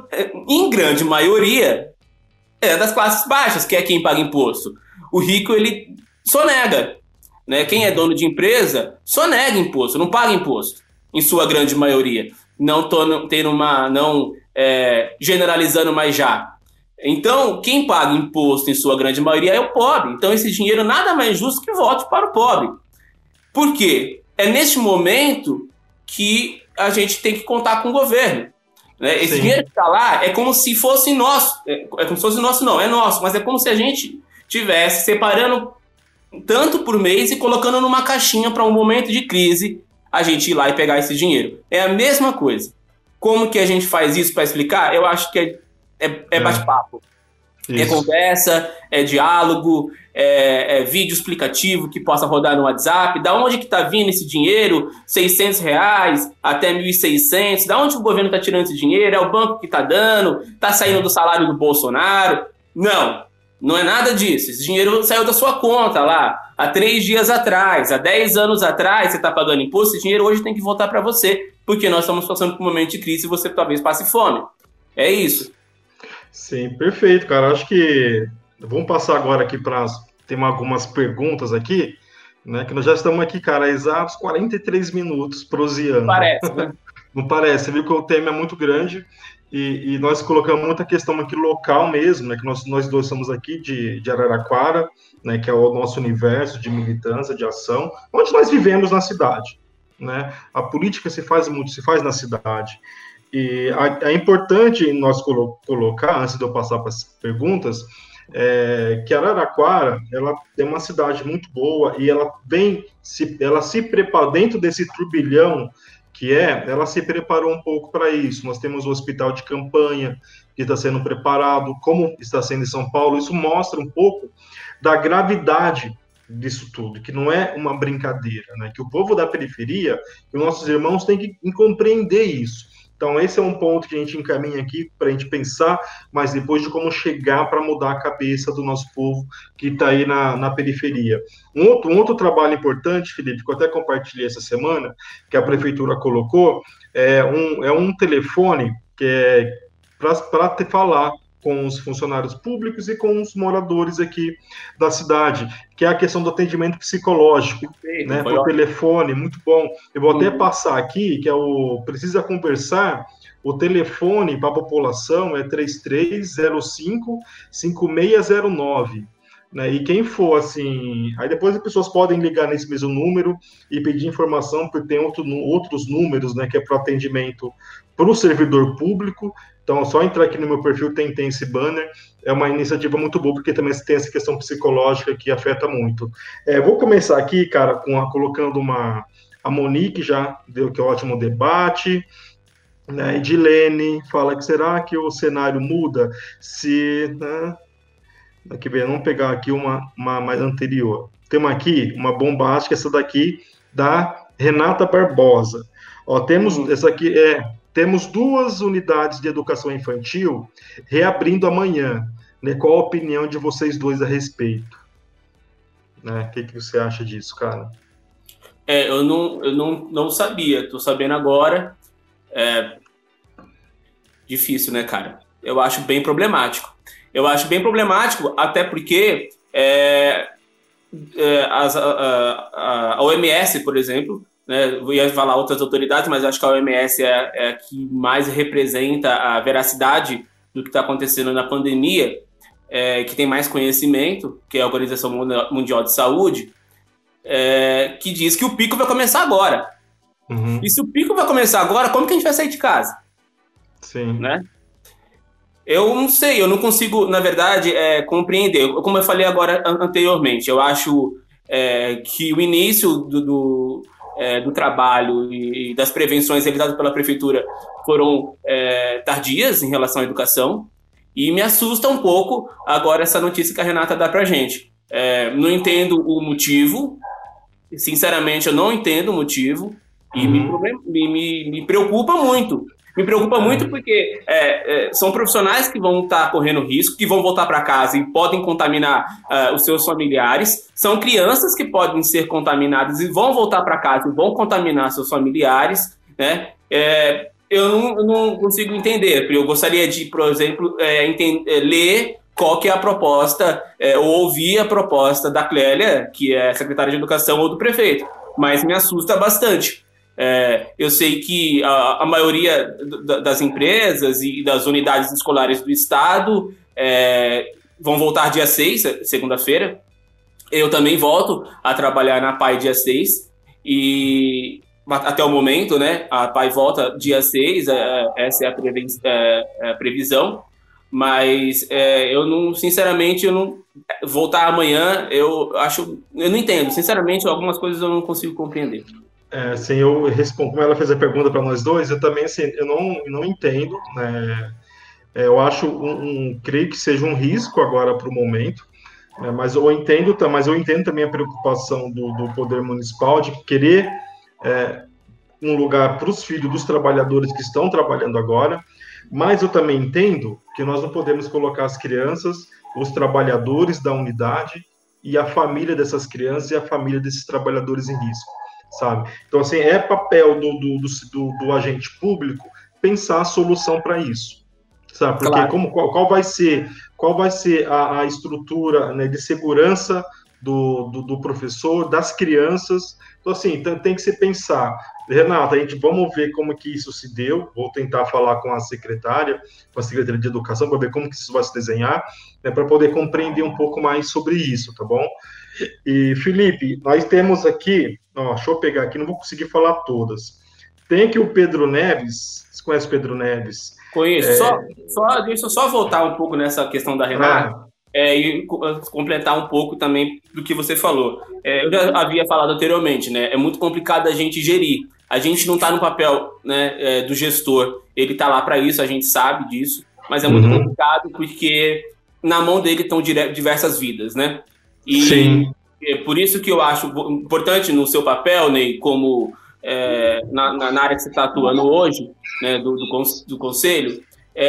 em grande maioria, é das classes baixas, que é quem paga imposto. O rico, ele sonega, né? Quem é dono de empresa, sonega imposto, não paga imposto, em sua grande maioria. Não tô tendo uma, não é, generalizando mais já. Então, quem paga imposto em sua grande maioria é o pobre. Então, esse dinheiro nada mais justo que volte para o pobre. Por quê? É neste momento que a gente tem que contar com o governo. Né? Esse Sim. dinheiro que está lá é como se fosse nosso. É, é como se fosse nosso, não, é nosso. Mas é como se a gente tivesse separando tanto por mês e colocando numa caixinha para um momento de crise a gente ir lá e pegar esse dinheiro. É a mesma coisa. Como que a gente faz isso para explicar? Eu acho que é, é, é bate-papo. Isso. É conversa, é diálogo, é, é vídeo explicativo que possa rodar no WhatsApp. Da onde que está vindo esse dinheiro? seiscentos reais até mil e seiscentos. Da onde o governo está tirando esse dinheiro? É o banco que está dando? Está saindo do salário do Bolsonaro? Não, não é nada disso. Esse dinheiro saiu da sua conta lá há três dias atrás, há dez anos atrás você está pagando imposto. Esse dinheiro hoje tem que voltar para você, porque nós estamos passando por um momento de crise e você talvez passe fome. É isso. Sim, perfeito, cara. Acho que vamos passar agora aqui para... Tem algumas perguntas aqui, né? Que nós já estamos aqui, cara, exatos quarenta e três minutos proseando. Não parece, né? Não parece. Você viu que o tema é muito grande e, e nós colocamos muita questão aqui local mesmo, né? Que nós, nós dois somos aqui de, de Araraquara, né? Que é o nosso universo de militância, de ação, onde nós vivemos na cidade, né? A política se faz muito, se faz na cidade. E é importante nós colo- colocar, antes de eu passar para as perguntas, é, que Araraquara, ela é uma cidade muito boa e ela vem, se, ela se prepara dentro desse turbilhão que é, ela se preparou um pouco para isso. Nós temos o hospital de campanha que está sendo preparado, como está sendo em São Paulo. Isso mostra um pouco da gravidade disso tudo, que não é uma brincadeira, né? Que o povo da periferia, que os nossos irmãos têm que compreender isso. Então, esse é um ponto que a gente encaminha aqui para a gente pensar, mas depois de como chegar para mudar a cabeça do nosso povo que está aí na, na periferia. Um outro, um outro trabalho importante, Felipe, que eu até compartilhei essa semana, que a prefeitura colocou, é um, é um telefone que é para falar com os funcionários públicos e com os moradores aqui da cidade, que é a questão do atendimento psicológico, Sim, né, por telefone, muito bom. Eu vou uhum. até passar aqui, que é o Precisa Conversar, o telefone para a população é três três zero cinco, cinco seis zero nove. Né, e quem for assim, aí depois as pessoas podem ligar nesse mesmo número e pedir informação, porque tem outro, outros números, né, que é para atendimento para o servidor público. Então, só entrar aqui no meu perfil, tem, tem esse banner, é uma iniciativa muito boa, porque também tem essa questão psicológica que afeta muito. É, vou começar aqui, cara, com a, colocando uma... A Monique já deu que ótimo debate, né, Edilene fala que será que o cenário muda se... Né, aqui, bem, vamos pegar aqui uma, uma mais anterior. Temos aqui uma bombástica, essa daqui, da Renata Barbosa. Ó, temos, uhum. essa aqui é... Temos duas unidades de educação infantil reabrindo amanhã. Né? Qual a opinião de vocês dois a respeito? Né? O que, que você acha disso, cara? É, eu não, eu não, não sabia. Estou sabendo agora. É... Difícil, né, cara? Eu acho bem problemático. Eu acho bem problemático, até porque é, é, as, a, a, a O M S, por exemplo... Né, eu ia falar outras autoridades, mas acho que a O M S é, é a que mais representa a veracidade do que está acontecendo na pandemia, é, que tem mais conhecimento, que é a Organização Mundial de Saúde, é, que diz que o pico vai começar agora. Uhum. E se o pico vai começar agora, como que a gente vai sair de casa? Sim. Né? Eu não sei, eu não consigo, na verdade, é, compreender. Como eu falei agora anteriormente, eu acho é, que o início do... do É, do trabalho e das prevenções realizadas pela prefeitura foram é, tardias em relação à educação, e me assusta um pouco agora essa notícia que a Renata dá pra gente. É, não entendo o motivo, sinceramente eu não entendo o motivo, e uhum. me, me, me preocupa muito, Me preocupa muito porque é, é, são profissionais que vão estar correndo risco, que vão voltar para casa e podem contaminar uh, os seus familiares. São crianças que podem ser contaminadas e vão voltar para casa e vão contaminar seus familiares, né? É, eu, não, eu não consigo entender. Eu gostaria de, por exemplo, é, entender, ler qual que é a proposta, é, ou ouvir a proposta da Clélia, que é secretária de Educação, ou do prefeito. Mas me assusta bastante. É, eu sei que a, a maioria das empresas e das unidades escolares do Estado é, vão voltar dia seis, segunda-feira. Eu também volto a trabalhar na P A I dia seis, e até o momento, né, a P A I volta dia seis, é, essa é a, preven- é, a previsão, mas é, eu não, sinceramente, eu não voltar amanhã, eu acho, eu não entendo, sinceramente, algumas coisas eu não consigo compreender. É, assim, eu respondo, como ela fez a pergunta para nós dois, eu também, assim, eu não, não entendo, né, é, eu acho, um, um, creio que seja um risco agora para o momento, né, mas eu entendo, mas eu entendo também a preocupação do, do poder municipal de querer é, um lugar para os filhos dos trabalhadores que estão trabalhando agora, mas eu também entendo que nós não podemos colocar as crianças, os trabalhadores da unidade e a família dessas crianças e a família desses trabalhadores em risco, sabe? Então, assim, é papel do, do, do, do agente público pensar a solução para isso, sabe? Porque claro. como, qual, qual vai ser, qual vai ser a, a estrutura, né, de segurança do, do, do professor, das crianças. Então, assim, tem que se pensar. Renata, a gente vamos ver como que isso se deu, vou tentar falar com a secretária, com a Secretaria de Educação, para ver como que isso vai se desenhar, né, para poder compreender um pouco mais sobre isso, tá bom? E, Felipe, nós temos aqui, ó, deixa eu pegar aqui, não vou conseguir falar todas. Tem aqui o Pedro Neves, você conhece o Pedro Neves? Conheço, é... só, só, deixa eu só voltar um pouco nessa questão da Renata, ah. É, e completar um pouco também do que você falou. É, eu já havia falado anteriormente, né? É muito complicado a gente gerir. A gente não está no papel, né, é, do gestor. Ele está lá para isso, a gente sabe disso. Mas é muito uhum. complicado porque na mão dele estão diversas vidas, né? E Sim. É por isso que eu acho importante no seu papel, Ney, como é, na, na área que você está atuando hoje, né, do, do, do conselho,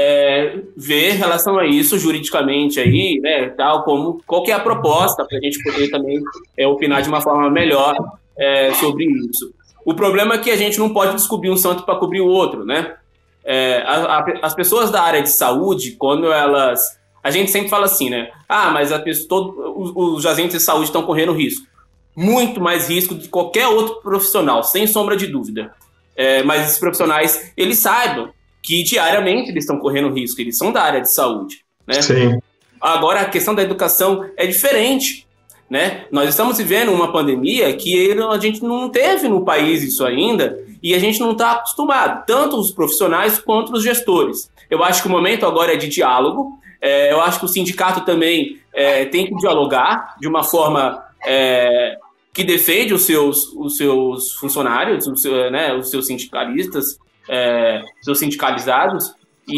É, ver em relação a isso juridicamente aí, né, tal, como, qual que é a proposta para a gente poder também é, opinar de uma forma melhor é, sobre isso. O problema é que a gente não pode descobrir um santo para cobrir o outro, né? É, a, a, as pessoas da área de saúde, quando elas... A gente sempre fala assim, né? Ah, mas a pessoa, todo, os, os agentes de saúde estão correndo risco. Muito mais risco de qualquer outro profissional, sem sombra de dúvida. É, mas esses profissionais, eles saibam que diariamente eles estão correndo risco, eles são da área de saúde, né? Sim. Agora, a questão da educação é diferente, né? Nós estamos vivendo uma pandemia que a gente não teve no país isso ainda, e a gente não está acostumado, tanto os profissionais quanto os gestores. Eu acho que o momento agora é de diálogo, é, eu acho que o sindicato também é, tem que dialogar de uma forma é, que defende os seus, os seus funcionários, os, né, os seus sindicalistas, É, seus sindicalizados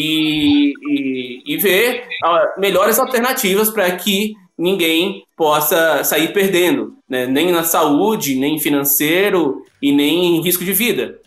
e, e, e ver uh, melhores alternativas para que ninguém possa sair perdendo, né? Nem na saúde, nem financeiro e nem em risco de vida.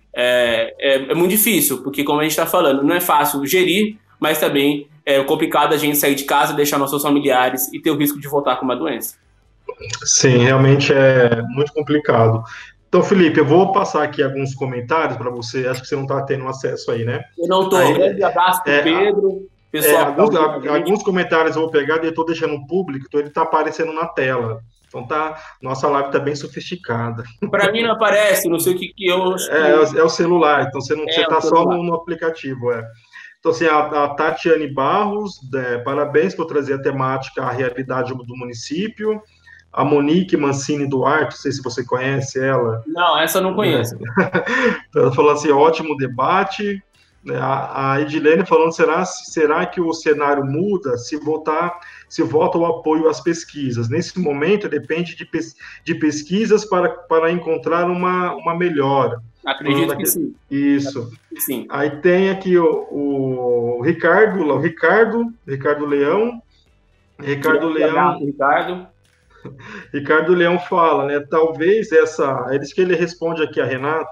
É, é, é muito difícil, porque como a gente está falando, não é fácil gerir, mas também é complicado a gente sair de casa, deixar nossos familiares e ter o risco de voltar com uma doença. Sim, realmente é muito complicado. Então, Felipe, eu vou passar aqui alguns comentários para você. Acho que você não está tendo acesso aí, né? Eu não estou. Um grande abraço para o é, Pedro. Pessoal, é, alguns, tá alguns comentários eu vou pegar e eu estou deixando público, então ele está aparecendo na tela. Então, tá, nossa live está bem sofisticada. Para mim não aparece, não sei o que, que eu... É, é o celular, então você está é só no, no aplicativo. É. Então, assim, a, a Tatiane Barros, é, parabéns por trazer a temática, a realidade do município. A Monique Mancini Duarte, não sei se você conhece ela. Não, essa eu não conheço. Então, ela falou assim, ótimo debate. A, a Edilene falando, será, será que o cenário muda se voltar, se volta o apoio às pesquisas? Nesse momento, depende de, pes, de pesquisas para, para encontrar uma, uma melhora. Acredito então, que sim. Isso. Acredito que sim. Aí tem aqui o, o Ricardo, o Ricardo, Ricardo Leão. Ricardo Leão. Ricardo. Ricardo Leão fala, né? Talvez essa. É isso que ele responde aqui a Renata.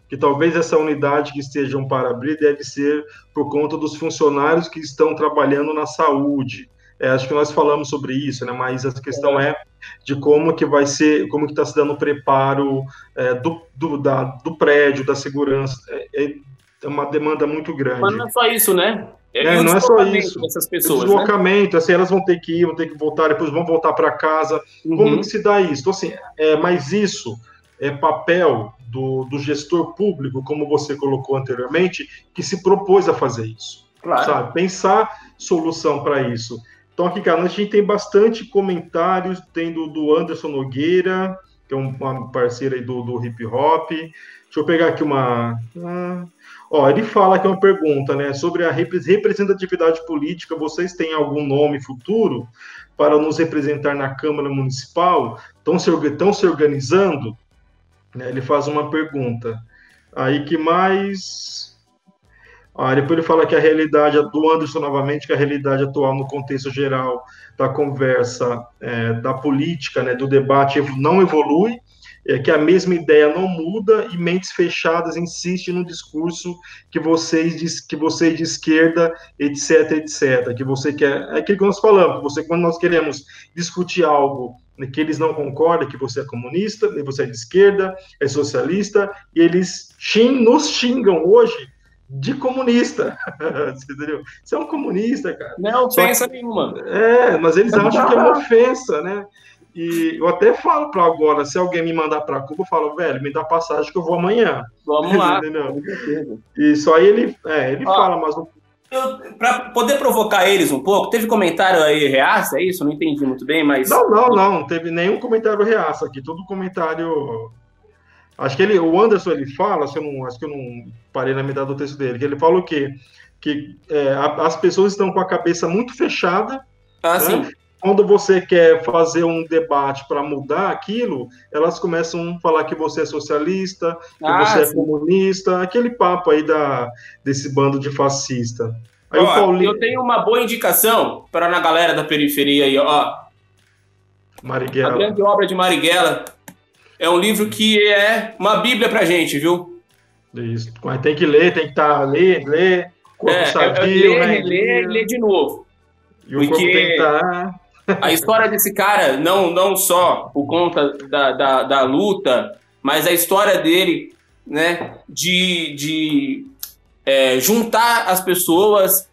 que talvez essa unidade que estejam para abrir deve ser por conta dos funcionários que estão trabalhando na saúde. É, acho que nós falamos sobre isso, né? Mas a questão é de como que vai ser, como que está se dando o preparo é, do, do, da, do prédio, da segurança. É, é uma demanda muito grande. Mas não é só isso, né? É, é, não é só isso. Dessas pessoas, o deslocamento, né? Assim, elas vão ter que ir, vão ter que voltar, depois vão voltar para casa. Uhum. Como que se dá isso? Então, assim, é, mas isso é papel do, do gestor público, como você colocou anteriormente, que se propôs a fazer isso. Claro. Sabe? Pensar solução para isso. Então, aqui, cara, a gente tem bastante comentários, tem do, do Anderson Nogueira, que é uma parceira aí do, do hip hop. Deixa eu pegar aqui uma... Ah, ó, ele fala que é uma pergunta, né, sobre a representatividade política. Vocês têm algum nome futuro para nos representar na Câmara Municipal? Estão se, estão se organizando? Ele faz uma pergunta. Aí que mais... Ah, depois ele fala que a realidade, do Anderson novamente, que a realidade atual no contexto geral da conversa, é, da política, né, do debate, não evolui, é, que a mesma ideia não muda e mentes fechadas insistem no discurso que vocês de, que vocês de esquerda, etc, etc, que você quer, é aquilo que nós falamos, você, quando nós queremos discutir algo que eles não concordam, que você é comunista, você é de esquerda, é socialista, e eles xing, nos xingam hoje de comunista, você entendeu? Você é um comunista, cara. Não é ofensa nenhuma. É, mas eles acham que é uma ofensa, né? E eu até falo para agora, se alguém me mandar para Cuba, eu falo, velho, me dá passagem que eu vou amanhã. Vamos lá. Entendeu? Isso aí ele, é, ele Ó, fala, mas... Para poder provocar eles um pouco, teve comentário aí reaça, é isso? Não entendi muito bem, mas... Não, não, não, não teve nenhum comentário reaça aqui, todo comentário... Acho que ele, o Anderson, ele fala, se eu não, acho que eu não parei na metade do texto dele, que ele fala o quê? Que é, a, as pessoas estão com a cabeça muito fechada, ah, né? Sim. Quando você quer fazer um debate para mudar aquilo, elas começam a falar que você é socialista, que ah, você é sim. comunista, aquele papo aí da, desse bando de fascista. Aí ó, o Paulinho... Eu tenho uma boa indicação para a galera da periferia aí, ó. Marighella. A grande obra de Marighella. É um livro que é uma bíblia pra gente, viu? Isso. Mas tem que ler, tem que estar tá, ler, ler, corpo é, sadio, ler, né? ler e ler de novo. E o corpo tem que estar... A história desse cara, não, não só por conta da, da, da luta, mas a história dele, né, de, de é, juntar as pessoas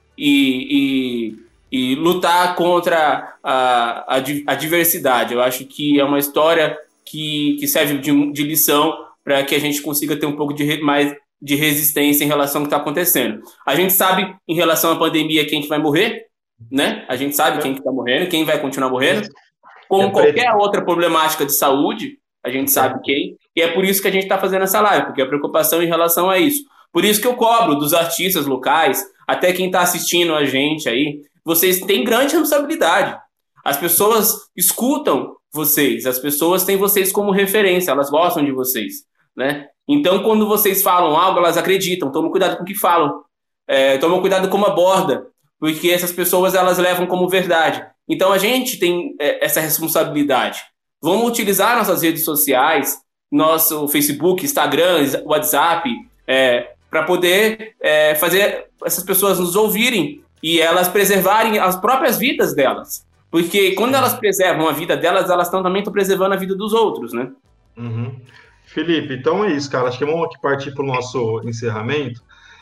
e, e, e lutar contra a, a, a diversidade. Eu acho que é uma história que, que serve de, de lição para que a gente consiga ter um pouco de mais de resistência em relação ao que está acontecendo. A gente sabe, em relação à pandemia, quem que vai morrer, né? A gente sabe quem que está morrendo, quem vai continuar morrendo. Como qualquer outra problemática de saúde, a gente sabe quem. E é por isso que a gente está fazendo essa live, porque a preocupação em relação a isso. Por isso que eu cobro dos artistas locais, até quem está assistindo a gente aí, vocês têm grande responsabilidade. As pessoas escutam vocês, as pessoas têm vocês como referência, elas gostam de vocês, né? Então, quando vocês falam algo, elas acreditam. Tomem cuidado com o que falam. É, tomem cuidado como aborda, porque essas pessoas, elas levam como verdade. Então, a gente tem é, essa responsabilidade. Vamos utilizar nossas redes sociais, nosso Facebook, Instagram, WhatsApp, é, para poder é, fazer essas pessoas nos ouvirem e elas preservarem as próprias vidas delas. Porque quando elas preservam a vida delas, elas tão, também estão preservando a vida dos outros, né? Uhum. Felipe, então é isso, cara. Acho que vamos aqui partir para o nosso encerramento,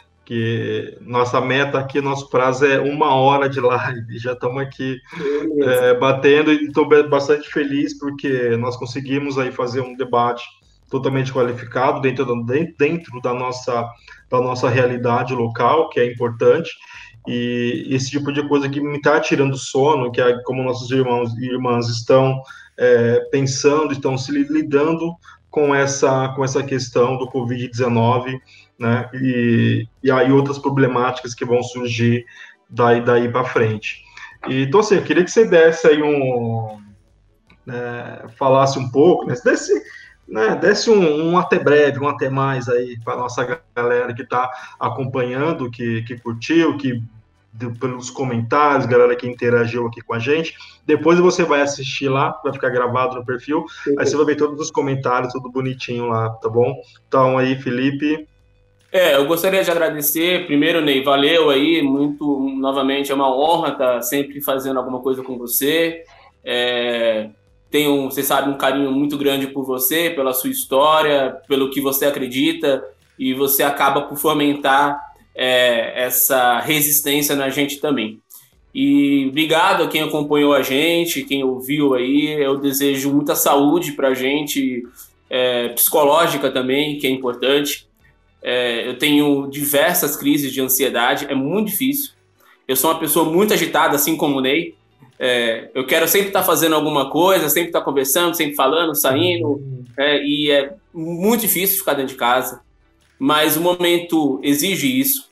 que nossa meta aqui, nosso prazo é uma hora de live. Já estamos aqui é, batendo e estou bastante feliz porque nós conseguimos aí fazer um debate totalmente qualificado dentro, dentro da, nossa, da nossa realidade local, que é importante. E esse tipo de coisa que me está tirando sono, que é como nossos irmãos e irmãs estão é, pensando, estão se lidando com essa, com essa questão do covid dezenove, né, e, e aí outras problemáticas que vão surgir daí, daí para frente. E, então, assim, eu queria que você desse aí um... É, falasse um pouco, né, desse, né, desse um, um até breve, um até mais aí para nossa galera que está acompanhando, que, que curtiu, que de, pelos comentários, galera que interagiu aqui com a gente. Depois você vai assistir lá, vai ficar gravado no perfil. Aí você vai ver todos os comentários, tudo bonitinho lá, tá bom? Então aí, Felipe. É, eu gostaria de agradecer. Primeiro, Ney, valeu aí, muito, novamente, é uma honra estar sempre fazendo alguma coisa com você. É, tenho, você sabe, um carinho muito grande por você, pela sua história, pelo que você acredita, e você acaba por fomentar é, essa resistência na gente também. E obrigado a quem acompanhou a gente, quem ouviu aí. Eu desejo muita saúde para a gente, é, psicológica também, que é importante. É, eu tenho diversas crises de ansiedade, é muito difícil. Eu sou uma pessoa muito agitada, assim como o Ney. É, eu quero sempre estar fazendo alguma coisa, sempre estar conversando, sempre falando, saindo, é, e é muito difícil ficar dentro de casa. Mas o momento exige isso.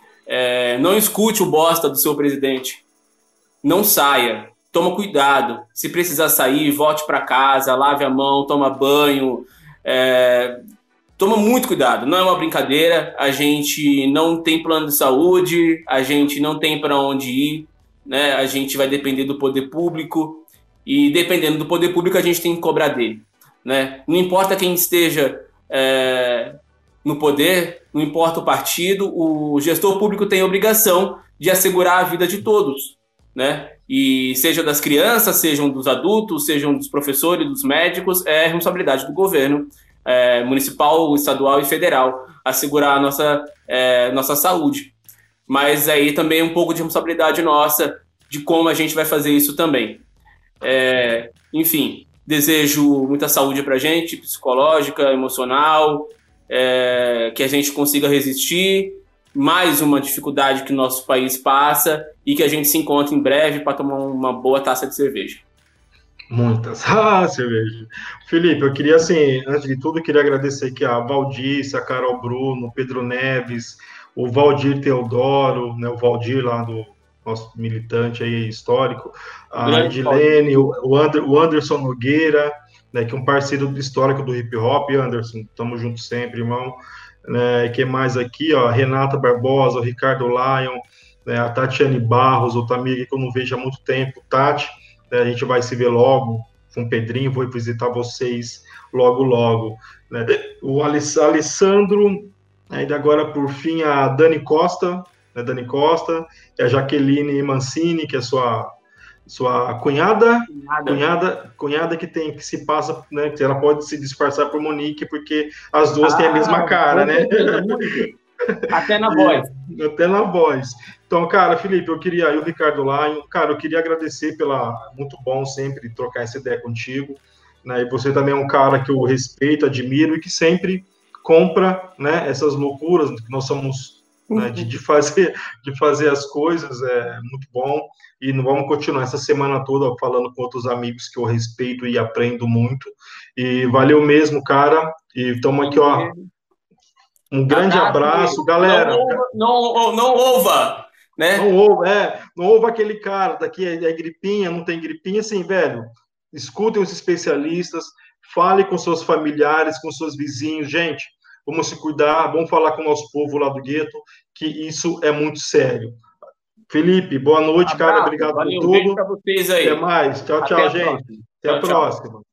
É, não escute o bosta do seu presidente. Não saia. Toma cuidado. Se precisar sair, volte para casa, lave a mão, toma banho. É, toma muito cuidado. Não é uma brincadeira. A gente não tem plano de saúde, a gente não tem para onde ir, né? A gente vai depender do poder público. E dependendo do poder público, a gente tem que cobrar dele, né? Não importa quem esteja é, no poder, não importa o partido, o gestor público tem a obrigação de assegurar a vida de todos, né? E seja das crianças, sejam dos adultos, sejam dos professores, dos médicos, é responsabilidade do governo é, municipal, estadual e federal assegurar a nossa, é, nossa saúde. Mas aí também é um pouco de responsabilidade nossa de como a gente vai fazer isso também. É, enfim, desejo muita saúde pra gente, psicológica, emocional, é, que a gente consiga resistir, mais uma dificuldade que o nosso país passa e que a gente se encontre em breve para tomar uma boa taça de cerveja. Muitas. Ah, cerveja. Felipe, eu queria, assim, antes de tudo, eu queria agradecer aqui a Valdice, a Carol Bruno, o Pedro Neves, o Valdir Teodoro, né, o Valdir lá do nosso militante aí histórico, a Edilene, o, Ander, o Anderson Nogueira, né, que é um parceiro histórico do hip hop. Anderson, tamo junto sempre, irmão. Né, que mais aqui, ó, a Renata Barbosa, o Ricardo Lyon, né, a Tatiane Barros, outra amiga que eu não vejo há muito tempo, Tati, né, a gente vai se ver logo com o Pedrinho, vou visitar vocês logo, logo. Né, o Alessandro, ainda agora, por fim, a Dani Costa, né, Dani Costa, e a Jaqueline Mancini, que é sua sua cunhada, cunhada, cunhada, cunhada que tem que se passa, né? Que ela pode se disfarçar por Monique, porque as duas ah, têm a mesma cara, né? Até na voz. Até na voz. Então, cara, Felipe, eu queria, e o Ricardo Laio, cara, eu queria agradecer pela, muito bom sempre trocar essa ideia contigo, né? E você também é um cara que eu respeito, admiro e que sempre compra, né? Essas loucuras que nós somos, né, de, de fazer, de fazer as coisas, é muito bom. E vamos continuar essa semana toda falando com outros amigos que eu respeito e aprendo muito. E valeu mesmo, cara. E estamos aqui, ó. Um grande abraço, galera. Não, não, não ouva, né? Não ouva, é. Não ouva aquele cara daqui, é, é gripinha, não tem gripinha, assim, velho. Escutem os especialistas, fale com seus familiares, com seus vizinhos. Gente, vamos se cuidar, vamos falar com o nosso povo lá do gueto, que isso é muito sério. Felipe, boa noite, abraço, cara. Obrigado valeu, por tudo. Beijo pra vocês aí. Até mais. Tchau, tchau, Até gente. Até a próxima.